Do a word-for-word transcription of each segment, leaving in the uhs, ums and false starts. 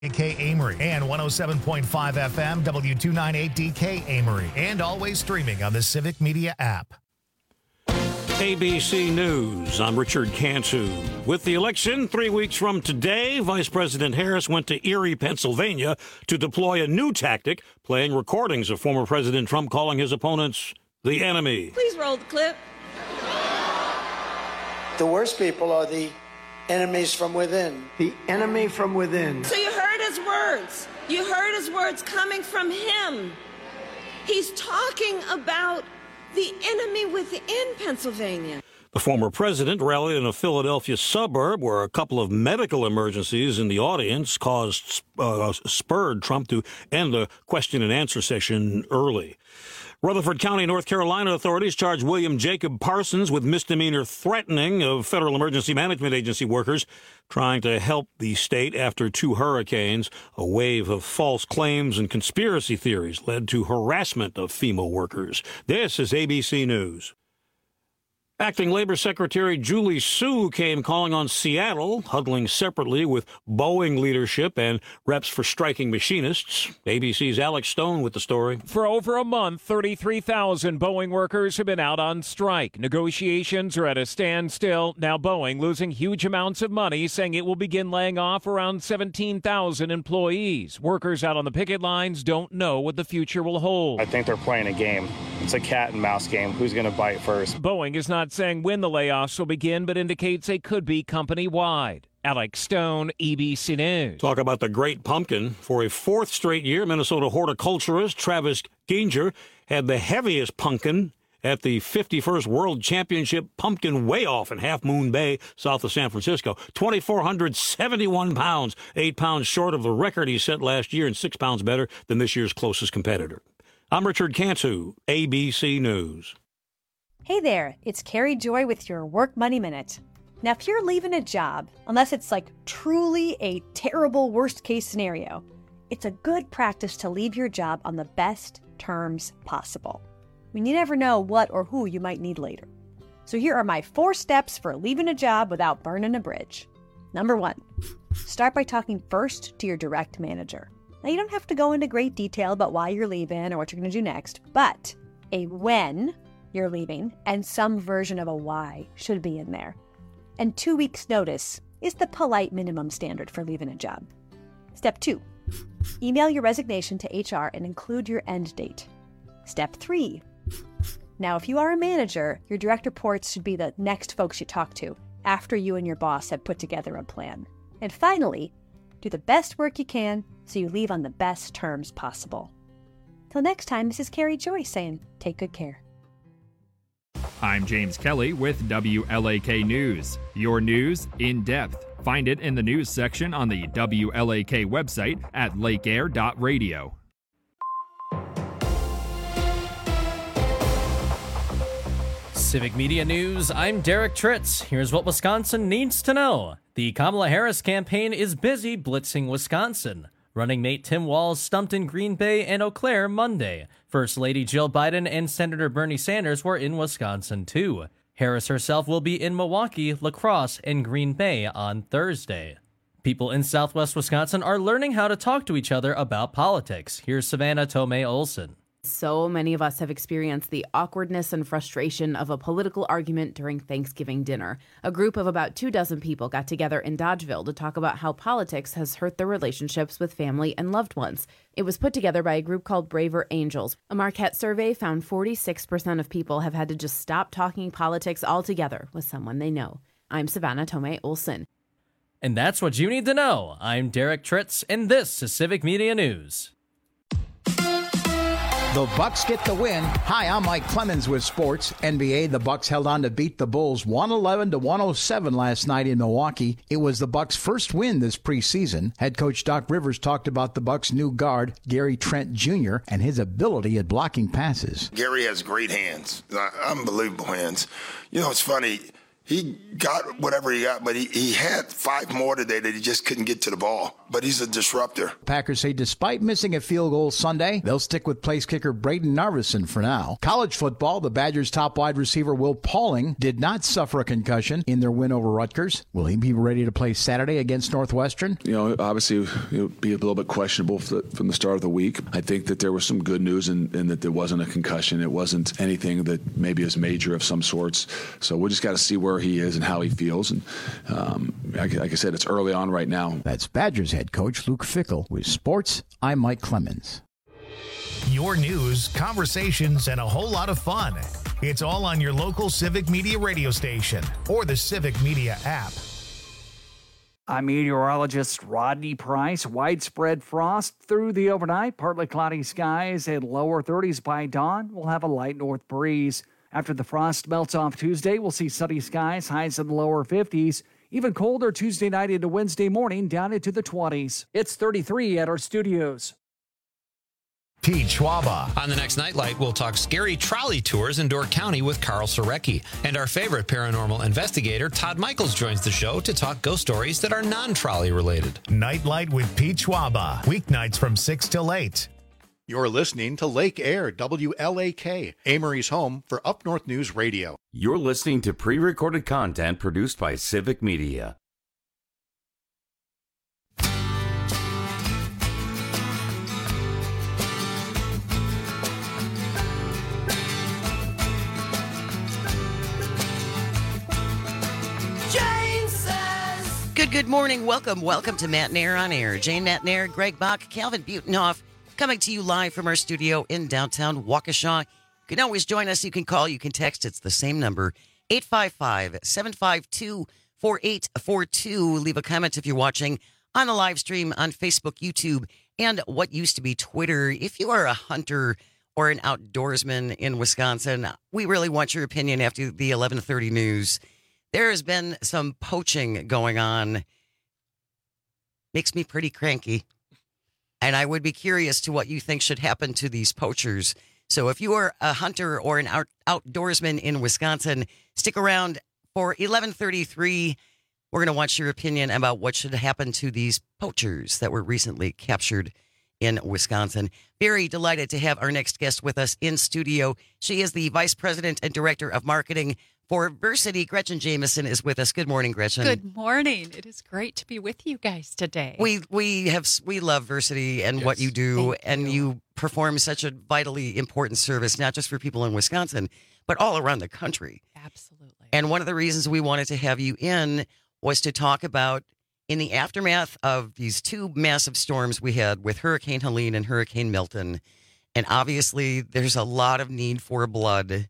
D K Amory and one oh seven point five F M W two ninety-eight D K Amory, and always streaming on the Civic Media app. A B C News, I'm Richard Cantu. With the election three weeks from today, Vice President Harris went to Erie, Pennsylvania to deploy a new tactic, playing recordings of former President Trump calling his opponents the enemy. Please roll the clip. The worst people are the enemies from within. The enemy from within. So you heard his words. You heard his words coming from him. He's talking about the enemy within Pennsylvania. The former president rallied in a Philadelphia suburb where a couple of medical emergencies in the audience caused uh, spurred Trump to end the question and answer session early. Rutherford County, North Carolina authorities charged William Jacob Parsons with misdemeanor threatening of Federal Emergency Management Agency workers trying to help the state after two hurricanes. A wave of false claims and conspiracy theories led to harassment of FEMA workers. This is A B C News. Acting Labor Secretary Julie Su came calling on Seattle, huddling separately with Boeing leadership and reps for striking machinists. A B C's Alex Stone with the story. For over a month, thirty-three thousand Boeing workers have been out on strike. Negotiations are at a standstill. Now Boeing losing huge amounts of money, saying it will begin laying off around seventeen thousand employees. Workers out on the picket lines don't know what the future will hold. I think they're playing a game. It's a cat and mouse game. Who's going to bite first? Boeing is not saying when the layoffs will begin, but indicates they could be company-wide. Alex Stone, A B C News. Talk about the great pumpkin. For a fourth straight year, Minnesota horticulturist Travis Ginger had the heaviest pumpkin at the fifty-first World Championship Pumpkin Weigh-Off in Half Moon Bay, south of San Francisco. two thousand four hundred seventy-one pounds, eight pounds short of the record he set last year and six pounds better than this year's closest competitor. I'm Richard Cantu, A B C News. Hey there, it's Carrie Joy with your Work Money Minute. Now, if you're leaving a job, unless it's like truly a terrible worst case scenario, it's a good practice to leave your job on the best terms possible. I mean, you never know what or who you might need later. So here are my four steps for leaving a job without burning a bridge. Number one, start by talking first to your direct manager. Now, you don't have to go into great detail about why you're leaving or what you're going to do next, but a when you're leaving and some version of a why should be in there. And two weeks' notice is the polite minimum standard for leaving a job. Step two, email your resignation to H R and include your end date. Step three, now if you are a manager, your direct reports should be the next folks you talk to after you and your boss have put together a plan. And finally, do the best work you can so you leave on the best terms possible. Till next time, this is Carrie Joy saying, take good care. I'm James Kelly with W L A K News. Your news in depth. Find it in the news section on the W L A K website at lake air dot radio. Civic Media News, I'm Derek Tritz. Here's what Wisconsin needs to know. The Kamala Harris campaign is busy blitzing Wisconsin. Running mate Tim Walz stumped in Green Bay and Eau Claire Monday. First Lady Jill Biden and Senator Bernie Sanders were in Wisconsin too. Harris herself will be in Milwaukee, La Crosse, and Green Bay on Thursday. People in southwest Wisconsin are learning how to talk to each other about politics. Here's Savannah Tomei Olson. So many of us have experienced the awkwardness and frustration of a political argument during Thanksgiving dinner. A group of about two dozen people got together in Dodgeville to talk about how politics has hurt their relationships with family and loved ones. It was put together by a group called Braver Angels. A Marquette survey found forty-six percent of people have had to just stop talking politics altogether with someone they know. I'm Savannah Tomei Olson. And that's what you need to know. I'm Derek Tritz, and this is Civic Media News. The Bucks get the win. Hi, I'm Mike Clemens with sports. N B A, the Bucks held on to beat the Bulls one eleven to one oh seven last night in Milwaukee. It was the Bucks' first win this preseason. Head coach Doc Rivers talked about the Bucks' new guard, Gary Trent Junior, and his ability at blocking passes. Gary has great hands, unbelievable hands. You know, it's funny. he got whatever he got, but he, he had five more today that he just couldn't get to the ball. But he's a disruptor. Packers say despite missing a field goal Sunday, they'll stick with place kicker Braden Narveson for now. College football, the Badgers' top wide receiver Will Pauling did not suffer a concussion in their win over Rutgers. Will he be ready to play Saturday against Northwestern? You know, obviously it would be a little bit questionable from the start of the week. I think that there was some good news in, in that there wasn't a concussion. It wasn't anything that maybe is major of some sorts. So we just got to see where he is and how he feels. And um, like, like I said, it's early on right now. That's Badgers head coach Luke Fickell. With sports, I'm Mike Clemens. Your news, conversations, and a whole lot of fun. It's all on your local Civic Media radio station or the Civic Media app. I'm meteorologist Rodney Price. Widespread frost through the overnight. Partly cloudy skies and lower thirties by dawn. We'll have a light north breeze. After the frost melts off Tuesday, we'll see sunny skies, highs in the lower fifties. Even colder Tuesday night into Wednesday morning, down into the twenties. It's thirty-three at our studios. Pete Schwaba. On the next Nightlight, we'll talk scary trolley tours in Door County with Carl Sorecki. And our favorite paranormal investigator, Todd Michaels, joins the show to talk ghost stories that are non-trolley related. Nightlight with Pete Schwaba. Weeknights from six till eight. You're listening to Lake Air, W L A K, Amory's home for Up North News Radio. You're listening to pre-recorded content produced by Civic Media. Good, good morning. Welcome, welcome to Matt Nair on Air. Jane Matt Nair, Greg Bach, Calvin Butenhoff, coming to you live from our studio in downtown Waukesha. You can always join us. You can call, you can text. It's the same number, eight five five, seven five two, four eight four two. Leave a comment if you're watching on the live stream on Facebook, YouTube, and what used to be Twitter. If you are a hunter or an outdoorsman in Wisconsin, we really want your opinion after the eleven thirty news. There has been some poaching going on. Makes me pretty cranky. And I would be curious to what you think should happen to these poachers. So if you are a hunter or an out- outdoorsman in Wisconsin, stick around for eleven thirty-three. We're going to want your opinion about what should happen to these poachers that were recently captured in Wisconsin. Very delighted to have our next guest with us in studio. She is the Vice President and Director of Marketing for Versity. Gretchen Jameson is with us. Good morning, Gretchen. Good morning. It is great to be with you guys today. We we have we love Versity and yes. what you do, Thank and you. you perform such a vitally important service, not just for people in Wisconsin, but all around the country. Absolutely. And one of the reasons we wanted to have you in was to talk about, in the aftermath of these two massive storms we had with Hurricane Helene and Hurricane Milton, and obviously there's a lot of need for blood.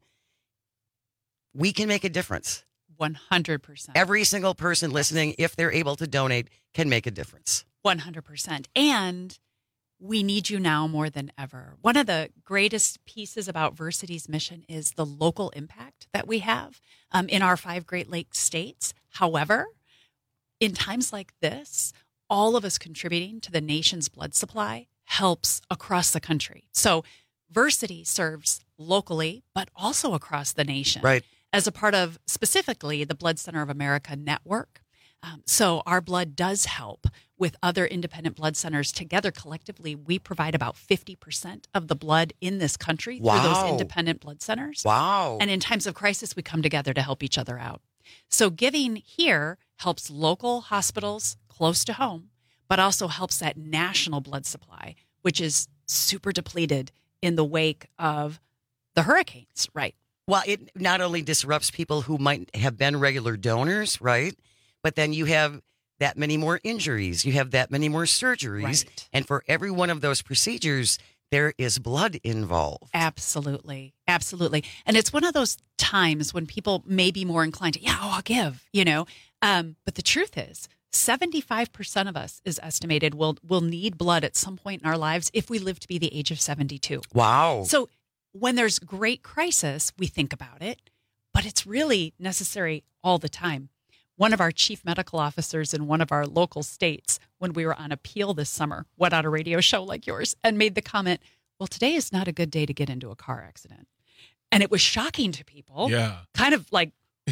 We can make a difference. one hundred percent. Every single person listening, if they're able to donate, can make a difference. one hundred percent. And we need you now more than ever. One of the greatest pieces about Versity's mission is the local impact that we have um, in our five Great Lakes states. However, in times like this, all of us contributing to the nation's blood supply helps across the country. So Versity serves locally, but also across the nation. Right. As a part of specifically the Blood Center of America network. Um, so our blood does help with other independent blood centers. Together, collectively, we provide about fifty percent of the blood in this country wow. through those independent blood centers. Wow. And in times of crisis, we come together to help each other out. So giving here helps local hospitals close to home, but also helps that national blood supply, which is super depleted in the wake of the hurricanes, right? Well, it not only disrupts people who might have been regular donors, right? But then you have that many more injuries. You have that many more surgeries. Right. And for every one of those procedures, there is blood involved. Absolutely. Absolutely. And it's one of those times when people may be more inclined to, yeah, oh, I'll give, you know. Um, but the truth is, seventy-five percent of us is estimated will will need blood at some point in our lives if we live to be the age of seventy-two. Wow. So when there's great crisis, we think about it, but it's really necessary all the time. One of our chief medical officers in one of our local states, when we were on appeal this summer, went on a radio show like yours and made the comment, well, today is not a good day to get into a car accident. And it was shocking to people. Yeah. Kind of like,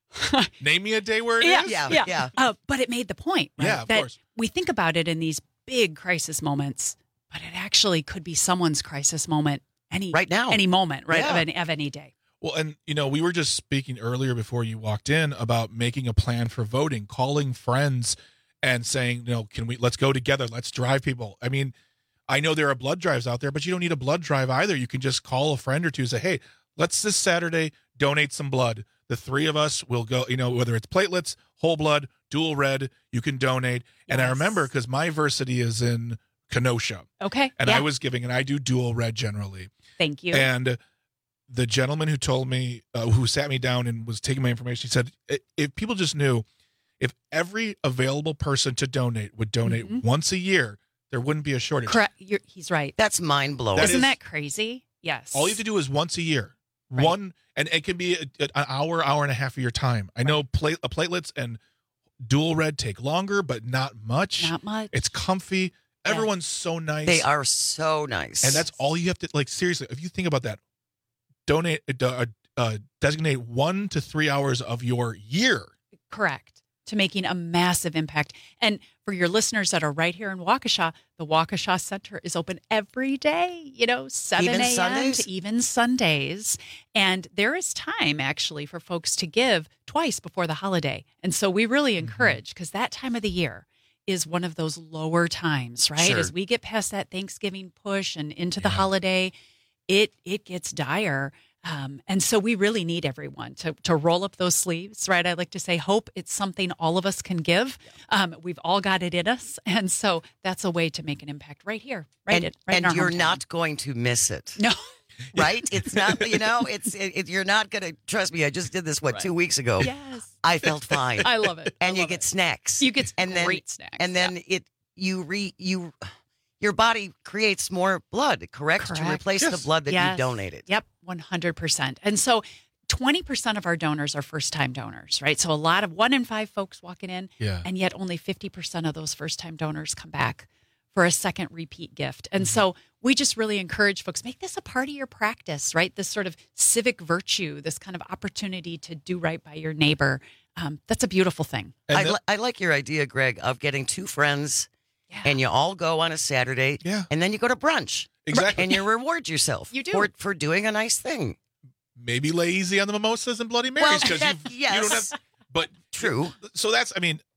Name me a day where it yeah, is. Yeah, yeah. yeah. Uh, but it made the point, right? Yeah, of that course. We think about it in these big crisis moments, but it actually could be someone's crisis moment any right now, any moment, right, Yeah. of, any, of any day. Well, and, you know, we were just speaking earlier before you walked in about making a plan for voting, calling friends and saying, you know, can we, let's go together. Let's drive people. I mean, I know there are blood drives out there, but you don't need a blood drive either. You can just call a friend or two and say, hey, let's this Saturday donate some blood. The three of us will go, you know, whether it's platelets, whole blood, dual red, you can donate. Yes. And I remember because my Versity is in Kenosha. Okay. And yeah. I was giving, and I do dual red generally. Thank you. And the gentleman who told me, uh, who sat me down and was taking my information, he said, if people just knew, if every available person to donate would donate mm-hmm. once a year, there wouldn't be a shortage. Correct. You're, he's right. That's mind blowing. That Isn't is, that crazy? Yes. All you have to do is once a year. Right. One, and it can be a, a, an hour, hour and a half of your time. I right. know plate, uh, platelets and dual red take longer, but not much. Not much. It's comfy. Yeah. Everyone's so nice. They are so nice. And that's all you have to, like, seriously, if you think about that, donate, uh, uh, designate one to three hours of your year. Correct. To making a massive impact. And for your listeners that are right here in Waukesha, the Waukesha Center is open every day, you know, seven a.m. to even Sundays. And there is time actually for folks to give twice before the holiday. And so we really encourage, because that time of the year is one of those lower times, right? Sure. As we get past that Thanksgiving push and into the yeah. holiday, it it gets dire. Um, and so we really need everyone to to roll up those sleeves, right? I like to say, hope it's something all of us can give. Um, we've all got it in us. And so that's a way to make an impact right here, right? And, in, right and in our you're hometown. not going to miss it. No. Right? It's not, you know, it's, it, it, you're not going to, trust me, I just did this, what, right. two weeks ago? Yes. I felt fine. I love it. And I you get it. snacks. You get and great then, snacks. And then yeah. it, you re, you, your body creates more blood, correct? correct. To replace yes. the blood that yes. you donated. Yep, one hundred percent. And so twenty percent of our donors are first-time donors, right? So a lot of one in five folks walking in, yeah. and yet only fifty percent of those first-time donors come back for a second repeat gift. And mm-hmm. so we just really encourage folks, make this a part of your practice, right? This sort of civic virtue, this kind of opportunity to do right by your neighbor. Um, that's a beautiful thing. I, li- I like your idea, Greg, of getting two friends yeah. and you all go on a Saturday yeah. and then you go to brunch. Exactly. And you reward yourself you do. For, for doing a nice thing. Maybe lay easy on the mimosas and Bloody Marys because well, you yes. you don't have. But true. So that's I mean,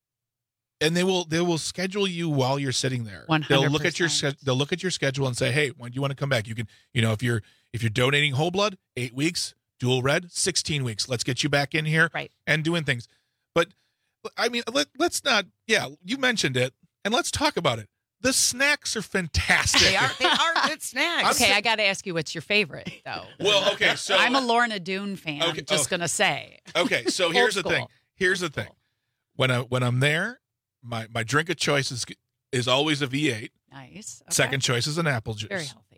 and they will they will schedule you while you're sitting there. one hundred percent. They'll look at your they'll look at your schedule and say, hey, when do you want to come back? You can you know if you're if you're donating whole blood, eight weeks, dual red, sixteen weeks. Let's get you back in here right. and doing things. But I mean, let, let's not. Yeah, you mentioned it, and let's talk about it. The snacks are fantastic. They are. They are good snacks. Okay, I got to ask you, what's your favorite though? Well, okay, so I'm a Lorna Doone fan. Okay, just oh, gonna say. Okay, so here's the school. thing. Here's the thing. When I when I'm there, my my drink of choice is is always a V eight. Nice. Okay. Second choice is an apple juice. Very healthy.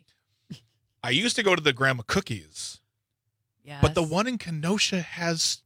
I used to go to the Grandma Cookies. Yes. But the one in Kenosha has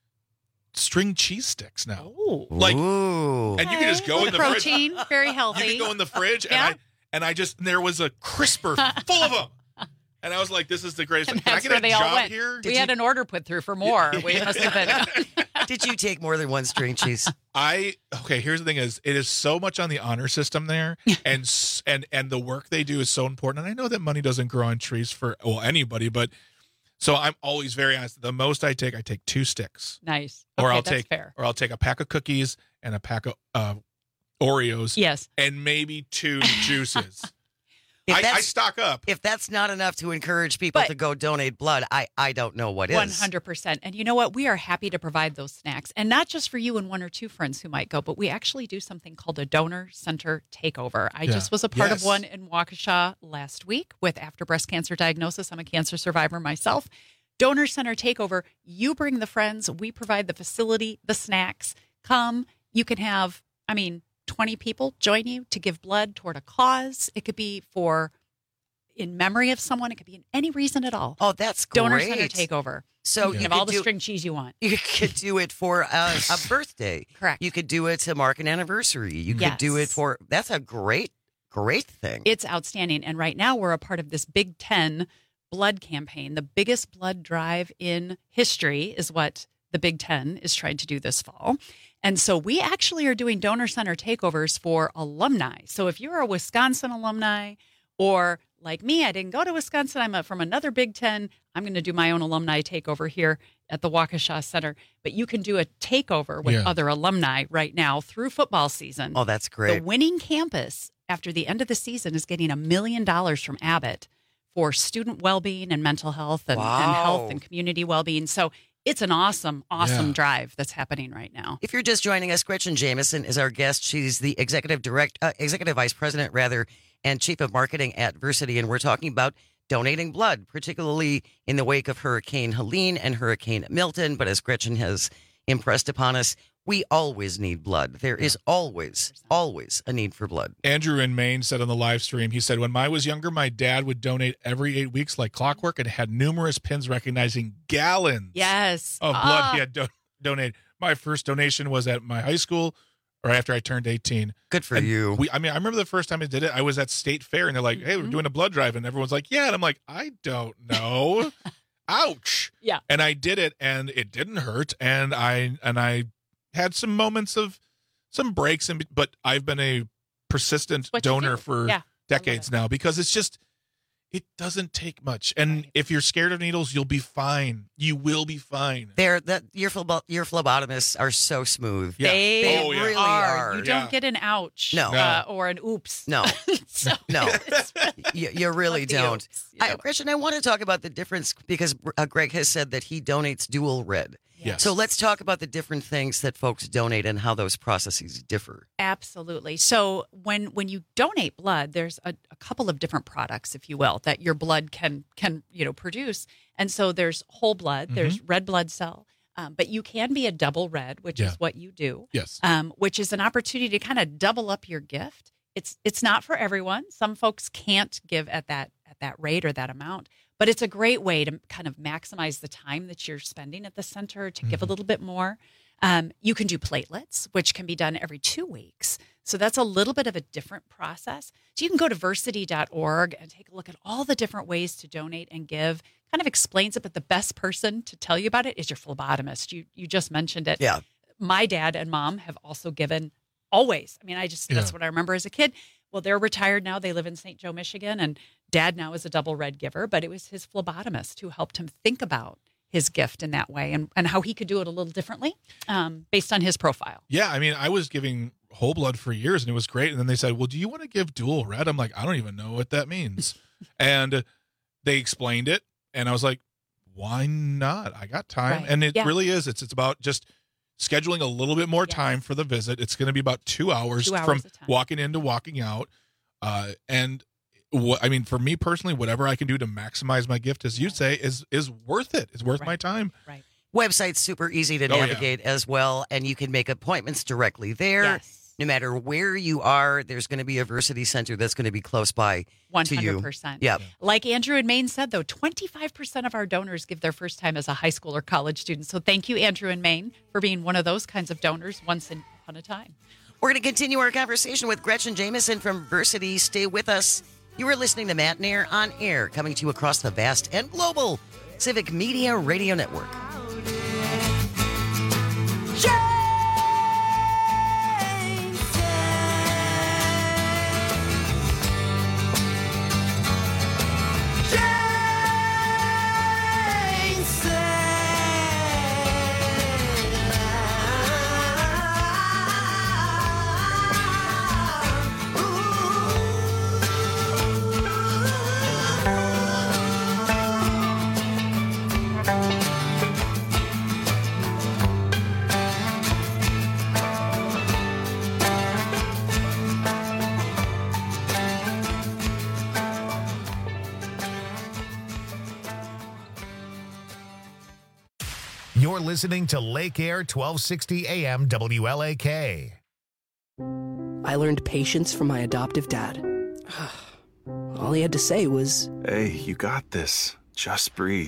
string cheese sticks now. Ooh. Like Ooh. And you can just go in the protein, fridge. very healthy. You can go in the fridge yeah. and I and I just and there was a crisper full of them. And I was like, this is the greatest. And Can I that's get where a they job all went. here? We Did had you... an order put through for more. We must have been. Did you take more than one string cheese? I okay. Here's the thing: is it is so much on the honor system there, and and and the work they do is so important. And I know that money doesn't grow on trees for well anybody, but so I'm always very honest. The most I take, I take two sticks. Nice. Or okay, I'll that's take fair. or I'll take a pack of cookies and a pack of uh, Oreos. Yes. And maybe two juices. If I, I stock up. If that's not enough to encourage people But- to go donate blood, I, I don't know what is. one hundred percent. And you know what? We are happy to provide those snacks. And not just for you and one or two friends who might go, but we actually do something called a donor center takeover. I Yeah. just was a part Yes. of one in Waukesha last week with after breast cancer diagnosis. I'm a cancer survivor myself. Donor center takeover. You bring the friends. We provide the facility, the snacks. Come. You can have, I mean, twenty people join you to give blood toward a cause. It could be for in memory of someone. It could be in any reason at all. Oh, that's great. Donor center takeover. So you can you have all could the do- string cheese you want. You could do it for a, a birthday. Correct. You could do it to mark an anniversary. You could Yes. do it for, that's a great, great thing. It's outstanding. And right now we're a part of this Big Ten blood campaign. The biggest blood drive in history is what the Big Ten is trying to do this fall. And so we actually are doing donor center takeovers for alumni. So if you're a Wisconsin alumni, or like me, I didn't go to Wisconsin, I'm a, from another Big Ten, I'm going to do my own alumni takeover here at the Waukesha Center. But you can do a takeover with Yeah. other alumni right now through football season. Oh, that's great. The winning campus after the end of the season is getting a million dollars from Abbott for student well-being and mental health and, and Wow. health and community well-being. So it's an awesome, awesome Yeah. drive that's happening right now. If you're just joining us, Gretchen Jamison is our guest. She's the executive direct, uh, executive vice president, rather, and chief of marketing at Versity, and we're talking about donating blood, particularly in the wake of Hurricane Helene and Hurricane Milton. But as Gretchen has impressed upon us, we always need blood. There is always, always a need for blood. Andrew in Maine said on the live stream, he said, when I was younger, my dad would donate every eight weeks like clockwork and had numerous pins recognizing gallons Yes. of blood Ah. he had do- donated. My first donation was at my high school or after I turned eighteen. Good for And you. We, I mean, I remember the first time I did it, I was at State Fair and they're like, hey, we're doing a blood drive. And everyone's like, yeah. And I'm like, I don't know. Ouch. Yeah. And I did it and it didn't hurt. And I, and I had some moments of some breaks, and but I've been a persistent What you donor do. for Yeah. decades now because it's just, it doesn't take much. And if you're scared of needles, you'll be fine. You will be fine. There, that your phlebo- your phlebotomists are so smooth. Yeah. They, They Oh, yeah. really are. are. You Yeah. don't get an ouch No. uh, or an oops. No, So no, it's really you, you really not the don't. oops, you I, know. Gretchen, I want to talk about the difference because uh, Greg has said that he donates dual red. Yes. So let's talk about the different things that folks donate and how those processes differ. Absolutely. So when when you donate blood, there's a, a couple of different products, if you will, that your blood can can you know produce. And so there's whole blood, there's red blood cell, um, but you can be a double red, which Yeah. is what you do. Yes. Um, which is an opportunity to kind of double up your gift. It's it's not for everyone. Some folks can't give at that at that rate or that amount, but it's a great way to kind of maximize the time that you're spending at the center to give a little bit more. Um, you can do platelets, which can be done every two weeks. So that's a little bit of a different process. So you can go to versity dot org and take a look at all the different ways to donate and give. Kind of explains it, but the best person to tell you about it is your phlebotomist. You you just mentioned it. Yeah. My dad and mom have also given always. I mean, I just, that's Yeah. what I remember as a kid. Well, they're retired now. They live in Saint Joe, Michigan, and dad now is a double red giver, but it was his phlebotomist who helped him think about his gift in that way and, and how he could do it a little differently um, based on his profile. Yeah, I mean, I was giving whole blood for years and it was great. And then they said, well, do you want to give dual red? I'm like, I don't even know what that means. And they explained it. And I was like, why not? I got time. Right. And it Yeah. really is. It's it's about just scheduling a little bit more Yes. time for the visit. It's going to be about two hours, Two hours from of time. walking in to walking out. Uh, and what I mean, for me personally, whatever I can do to maximize my gift, as you say, is is worth it. It's worth my time. Right. Website's super easy to Oh, yeah. navigate as well, and you can make appointments directly there. Yes. No matter where you are, there's going to be a Versity Center that's going to be close by one to hundred you. percent. Yep. Like Andrew in Maine said, though, twenty-five percent of our donors give their first time as a high school or college student. So thank you, Andrew in Maine, for being one of those kinds of donors once in- upon a time. We're going to continue our conversation with Gretchen Jamison from Versity. Stay with us. You are listening to Matt Nair on Air, coming to you across the vast and global Civic Media Radio Network. You're listening to Lake Air twelve sixty A M W L A K. I learned patience from my adoptive dad. All he had to say was, Hey, you got this. Just breathe.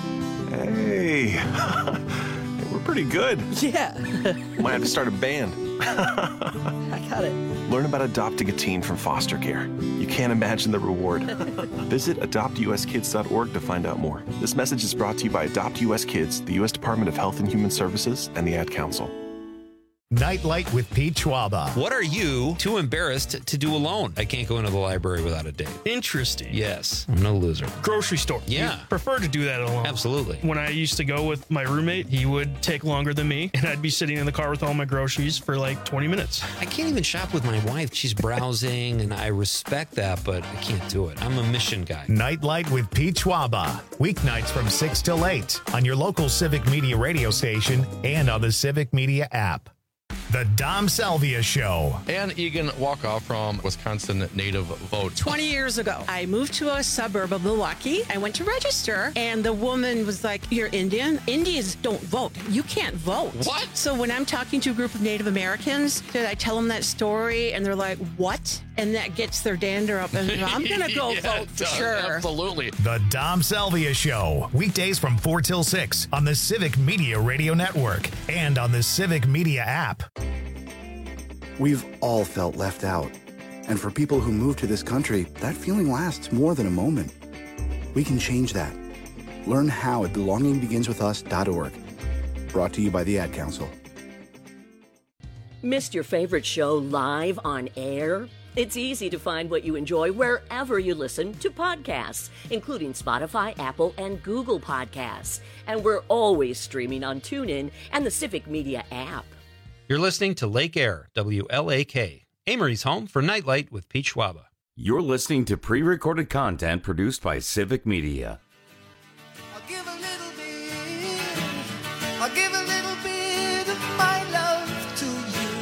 Hey, we're pretty good. Yeah. Might have to start a band. I got it. Learn about adopting a teen from foster care. You can't imagine the reward. Visit adopt u s kids dot org to find out more. This message is brought to you by Adopt U S Kids, the U S Department of Health and Human Services, and the Ad Council. Nightlight with Pete Schwaba. What are you too embarrassed to do alone? I can't go into the library without a date. Interesting. Yes, I'm no loser. Grocery store. Yeah. You prefer to do that alone. Absolutely. When I used to go with my roommate, he would take longer than me, and I'd be sitting in the car with all my groceries for like twenty minutes. I can't even shop with my wife. She's browsing, and I respect that, but I can't do it. I'm a mission guy. Nightlight with Pete Schwaba. Weeknights from six till eight on your local Civic Media radio station and on the Civic Media app. The Dom Salvia Show. Ann Egan Walkoff from Wisconsin Native Vote. twenty years ago, I moved to a suburb of Milwaukee. I went to register, and the woman was like, "You're Indian? Indians don't vote. You can't vote." What? So when I'm talking to a group of Native Americans, that I tell them that story, and they're like, "What?" And that gets their dander up, and I'm going to go Yeah, vote it for does. sure. Absolutely. The Dom Salvia Show. Weekdays from four till six on the Civic Media Radio Network and on the Civic Media app. We've all felt left out. And for people who move to this country, that feeling lasts more than a moment. We can change that. Learn how at belonging begins with us dot org. Brought to you by the Ad Council. Missed your favorite show live on air? It's easy to find what you enjoy wherever you listen to podcasts, including Spotify, Apple, and Google Podcasts. And we're always streaming on TuneIn and the Civic Media app. You're listening to Lake Air, W L A K, Amory's home for Nightlight with Pete Schwaba. You're listening to pre-recorded content produced by Civic Media. I'll give a little bit, I'll give a little bit of my love to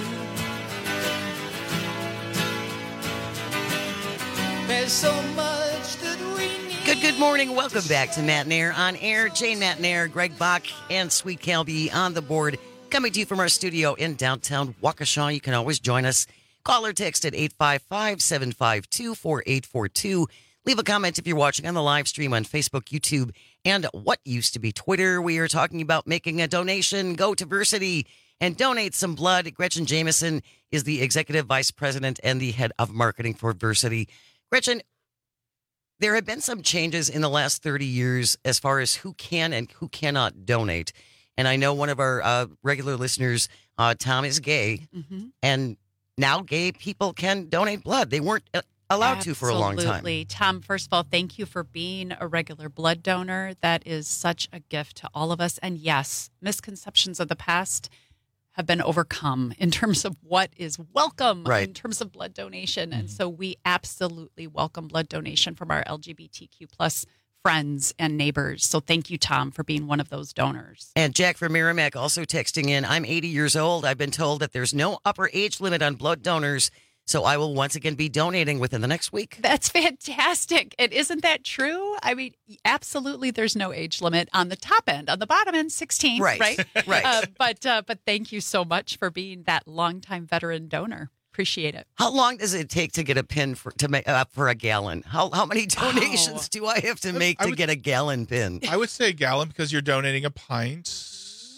you. There's so much that we need. Good, good morning. Welcome back to Matt and Air on Air. Jane Matt and Air, Greg Bach, and Sweet Calby on the board. Coming to you from our studio in downtown Waukesha. You can always join us. Call or text at eight five five, seven five two, four eight four two. Leave a comment if you're watching on the live stream on Facebook, YouTube, and what used to be Twitter. We are talking about making a donation. Go to Versity and donate some blood. Gretchen Jameson is the Executive Vice President and the Head of Marketing for Versity. Gretchen, there have been some changes in the last thirty years as far as who can and who cannot donate. And I know one of our uh, regular listeners, uh, Tom, is gay. Mm-hmm. And now gay people can donate blood. They weren't uh, allowed Absolutely. to for a long time. Absolutely. Tom, first of all, thank you for being a regular blood donor. That is such a gift to all of us. And yes, misconceptions of the past have been overcome in terms of what is welcome right. in terms of blood donation. Mm-hmm. And so we absolutely welcome blood donation from our L G B T Q plus friends and neighbors. So thank you, Tom, for being one of those donors. And Jack from Merrimack also texting in, I'm eighty years old. I've been told that there's no upper age limit on blood donors, so I will once again be donating within the next week. That's fantastic. And isn't that true? I mean, absolutely, there's no age limit on the top end. On the bottom end, sixteen, right? Right. right. Uh, but, uh, but thank you so much for being that longtime veteran donor. Appreciate it. How long does it take to get a pin for to make uh, for a gallon? How how many donations Oh. do I have to make I to would- get a gallon pin? I would say a gallon because you're donating a pint.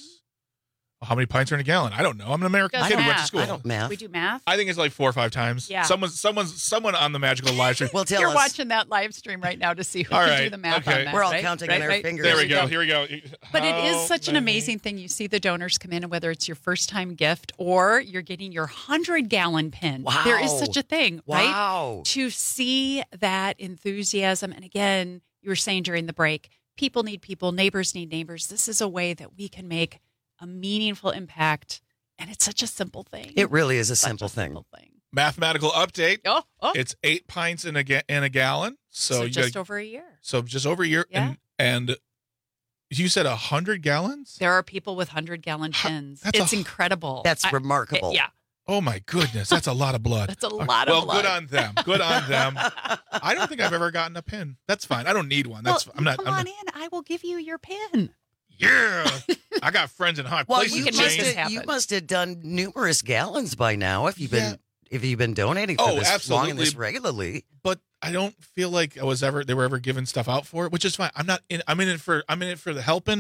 How many pints are in a gallon? I don't know. I'm an American Does kid who went to math. school. I don't math. We do math. I think it's like four or five times. Yeah. Someone, someone's, someone on the magical live stream. Well, tell You're us. watching that live stream right now to see who All can right. do the math Okay. on that. We're all right? counting right, on our right? fingers. There we go. Here we go. But it is How such an many- amazing thing. You see the donors come in, and whether it's your first time gift or you're getting your hundred gallon pin. Wow. There is such a thing, right? Wow. To see that enthusiasm. And again, you were saying during the break, people need people, neighbors need neighbors. This is a way that we can make a meaningful impact. And it's such a simple thing. It really is a Such simple thing. simple thing. Mathematical update. Oh, oh. It's eight pints in a ga- in a gallon. So, So you just gotta- over a year. So just over a year. Yeah. And and you said a hundred gallons. There are people with hundred gallon pins. that's It's a- incredible. That's I- remarkable. yeah. Oh my goodness, that's a lot of blood. That's a lot of well, blood. good on them. Good on them. I don't think I've ever gotten a pin. That's fine. I don't need one. That's well, I'm not. Come I'm on not in. I will give you your pin. yeah. I got friends in high Well, places. you can must, make this Jane. have, you happen. must have done numerous gallons by now if you've been if you've been donating for Oh, this long absolutely. and this regularly. But I don't feel like I was ever they were ever giving stuff out for it, which is fine. I'm not in. I'm in it for. I'm in it for the helping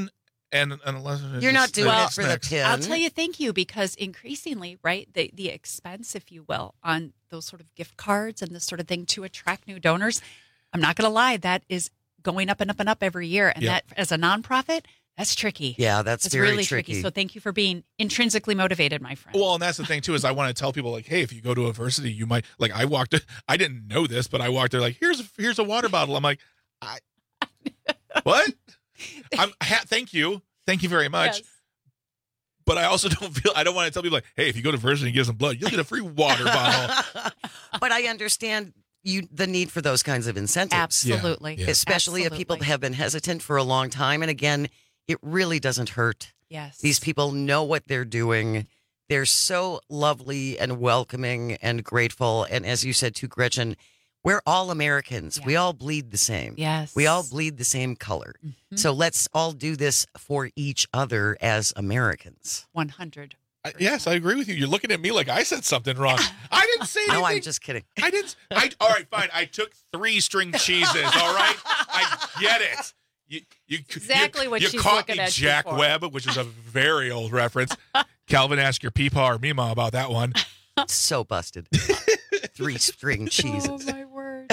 And, and unless it's You're not just- doing uh, it for the snacks. pin. I'll tell you thank you because increasingly, right, the, the expense, if you will, on those sort of gift cards and this sort of thing to attract new donors, I'm not going to lie, that is going up and up and up every year. And Yeah. that, as a nonprofit, that's tricky. Yeah, that's It's very really tricky. So thank you for being intrinsically motivated, my friend. Well, and that's the thing too is I want to tell people like, hey, if you go to a varsity, you might like. I walked. I didn't know this, but I walked there like, here's here's a water bottle. I'm like, I what? I'm ha- thank you, thank you very much. Yes. But I also don't feel. I don't want to tell people like, hey, if you go to varsity and give some blood, you'll get a free water bottle. But I understand you the need for those kinds of incentives. Absolutely. Yeah, yeah. Especially if people have been hesitant for a long time. And again, it really doesn't hurt. Yes. These people know what they're doing. They're so lovely and welcoming and grateful. And as you said to Gretchen, we're all Americans. We all bleed the same. Yes. We all bleed the same color. So let's all do this for each other as Americans. one hundred. I, yes, I agree with you. You're looking at me like I said something wrong. I didn't say anything. No, I'm just kidding. I didn't. I all right, fine. I took three string cheeses. All right, I get it. You, you, Exactly you, what you she's caught looking me, at you Jack for. Webb, which is a very old reference. Calvin, ask your Peepaw or Meemaw about that one. So busted. Three string cheeses. Oh, my word.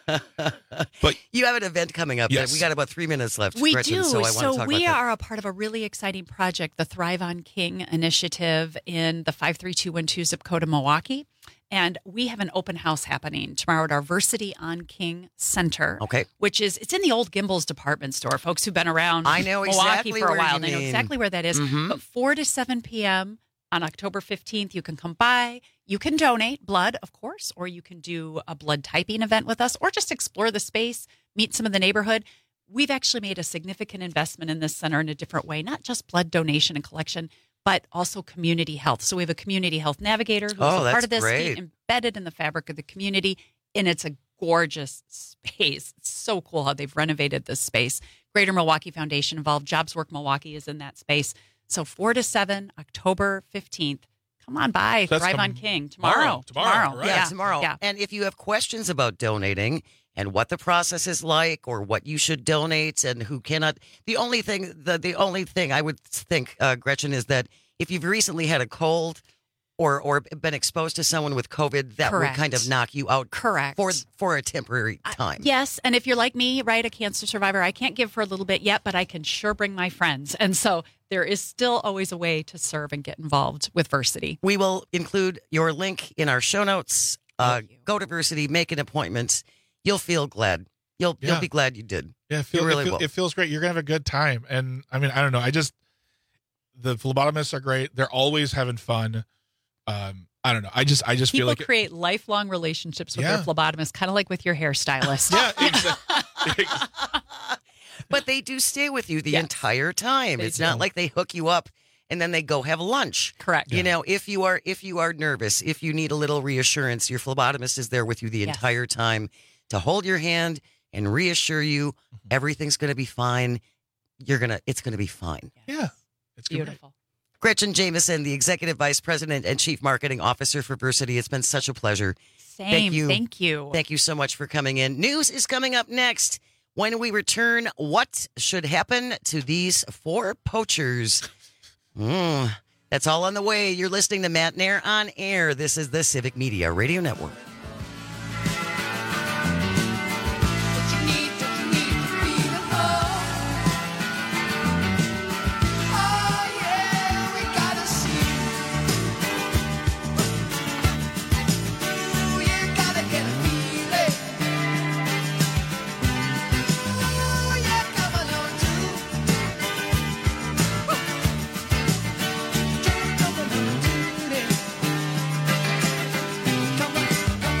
But you have an event coming up. Yes. We got about three minutes left. We Gretchen, do. So, I want to talk we about that. are a part of a really exciting project, the Thrive on King initiative in the five three two one two zip code of Milwaukee. And we have an open house happening tomorrow at our Versity on King Center. Okay. Which is, it's in the old Gimbel's department store. Folks who've been around I know Milwaukee exactly for a where while, you they know mean. exactly where that is. Mhm. But four to seven p.m. on October fifteenth, you can come by. You can donate blood, of course, or you can do a blood typing event with us, or just explore the space, meet some of the neighborhood. We've actually made a significant investment in this center in a different way, not just blood donation and collection, but also community health. So we have a community health navigator who's Oh, a that's part of this, great. being embedded in the fabric of the community, and it's a gorgeous space. It's so cool how they've renovated this space. Greater Milwaukee Foundation involved. Jobs Work Milwaukee is in that space. So four to seven, October fifteenth. Come on by, That's Thrive tom- on King tomorrow. Tomorrow. Tomorrow. Yeah, tomorrow. And if you have questions about donating and what the process is like or what you should donate and who cannot, the only thing the, the only thing I would think, uh, Gretchen, is that if you've recently had a cold or or been exposed to someone with COVID, that Correct. would kind of knock you out Correct. for for a temporary time. Yes, and if you're like me, right, a cancer survivor, I can't give for a little bit yet, but I can sure bring my friends. And so there is still always a way to serve and get involved with Versity. We will include your link in our show notes. Uh, go to Versity, make an appointment. You'll feel glad. You'll Yeah. you'll be glad you did. Yeah, it, feel, you really it, feel- will. it feels great. You're gonna have a good time, and I mean, I don't know. I just the phlebotomists are great. They're always having fun. Um, I don't know. I just, I just People feel like it- create lifelong relationships with Yeah. their phlebotomist, kind of like with your hairstylist. yeah, exactly. But they do stay with you the entire time. They It's do. not like they hook you up and then they go have lunch. Correct. You know, if you are if you are nervous, if you need a little reassurance, your phlebotomist is there with you the Yes. entire time to hold your hand and reassure you everything's going to be fine. You're going to it's going to be fine. Yeah. It's good. Beautiful. Gretchen Jameson, the Executive Vice President and Chief Marketing Officer for Versity. It's been such a pleasure. Same. Thank you. Thank you. Thank you so much for coming in. News is coming up next. When we return, what should happen to these four poachers? Mm, that's all on the way. You're listening to Matt Nair on Air. This is the Civic Media Radio Network. Come on.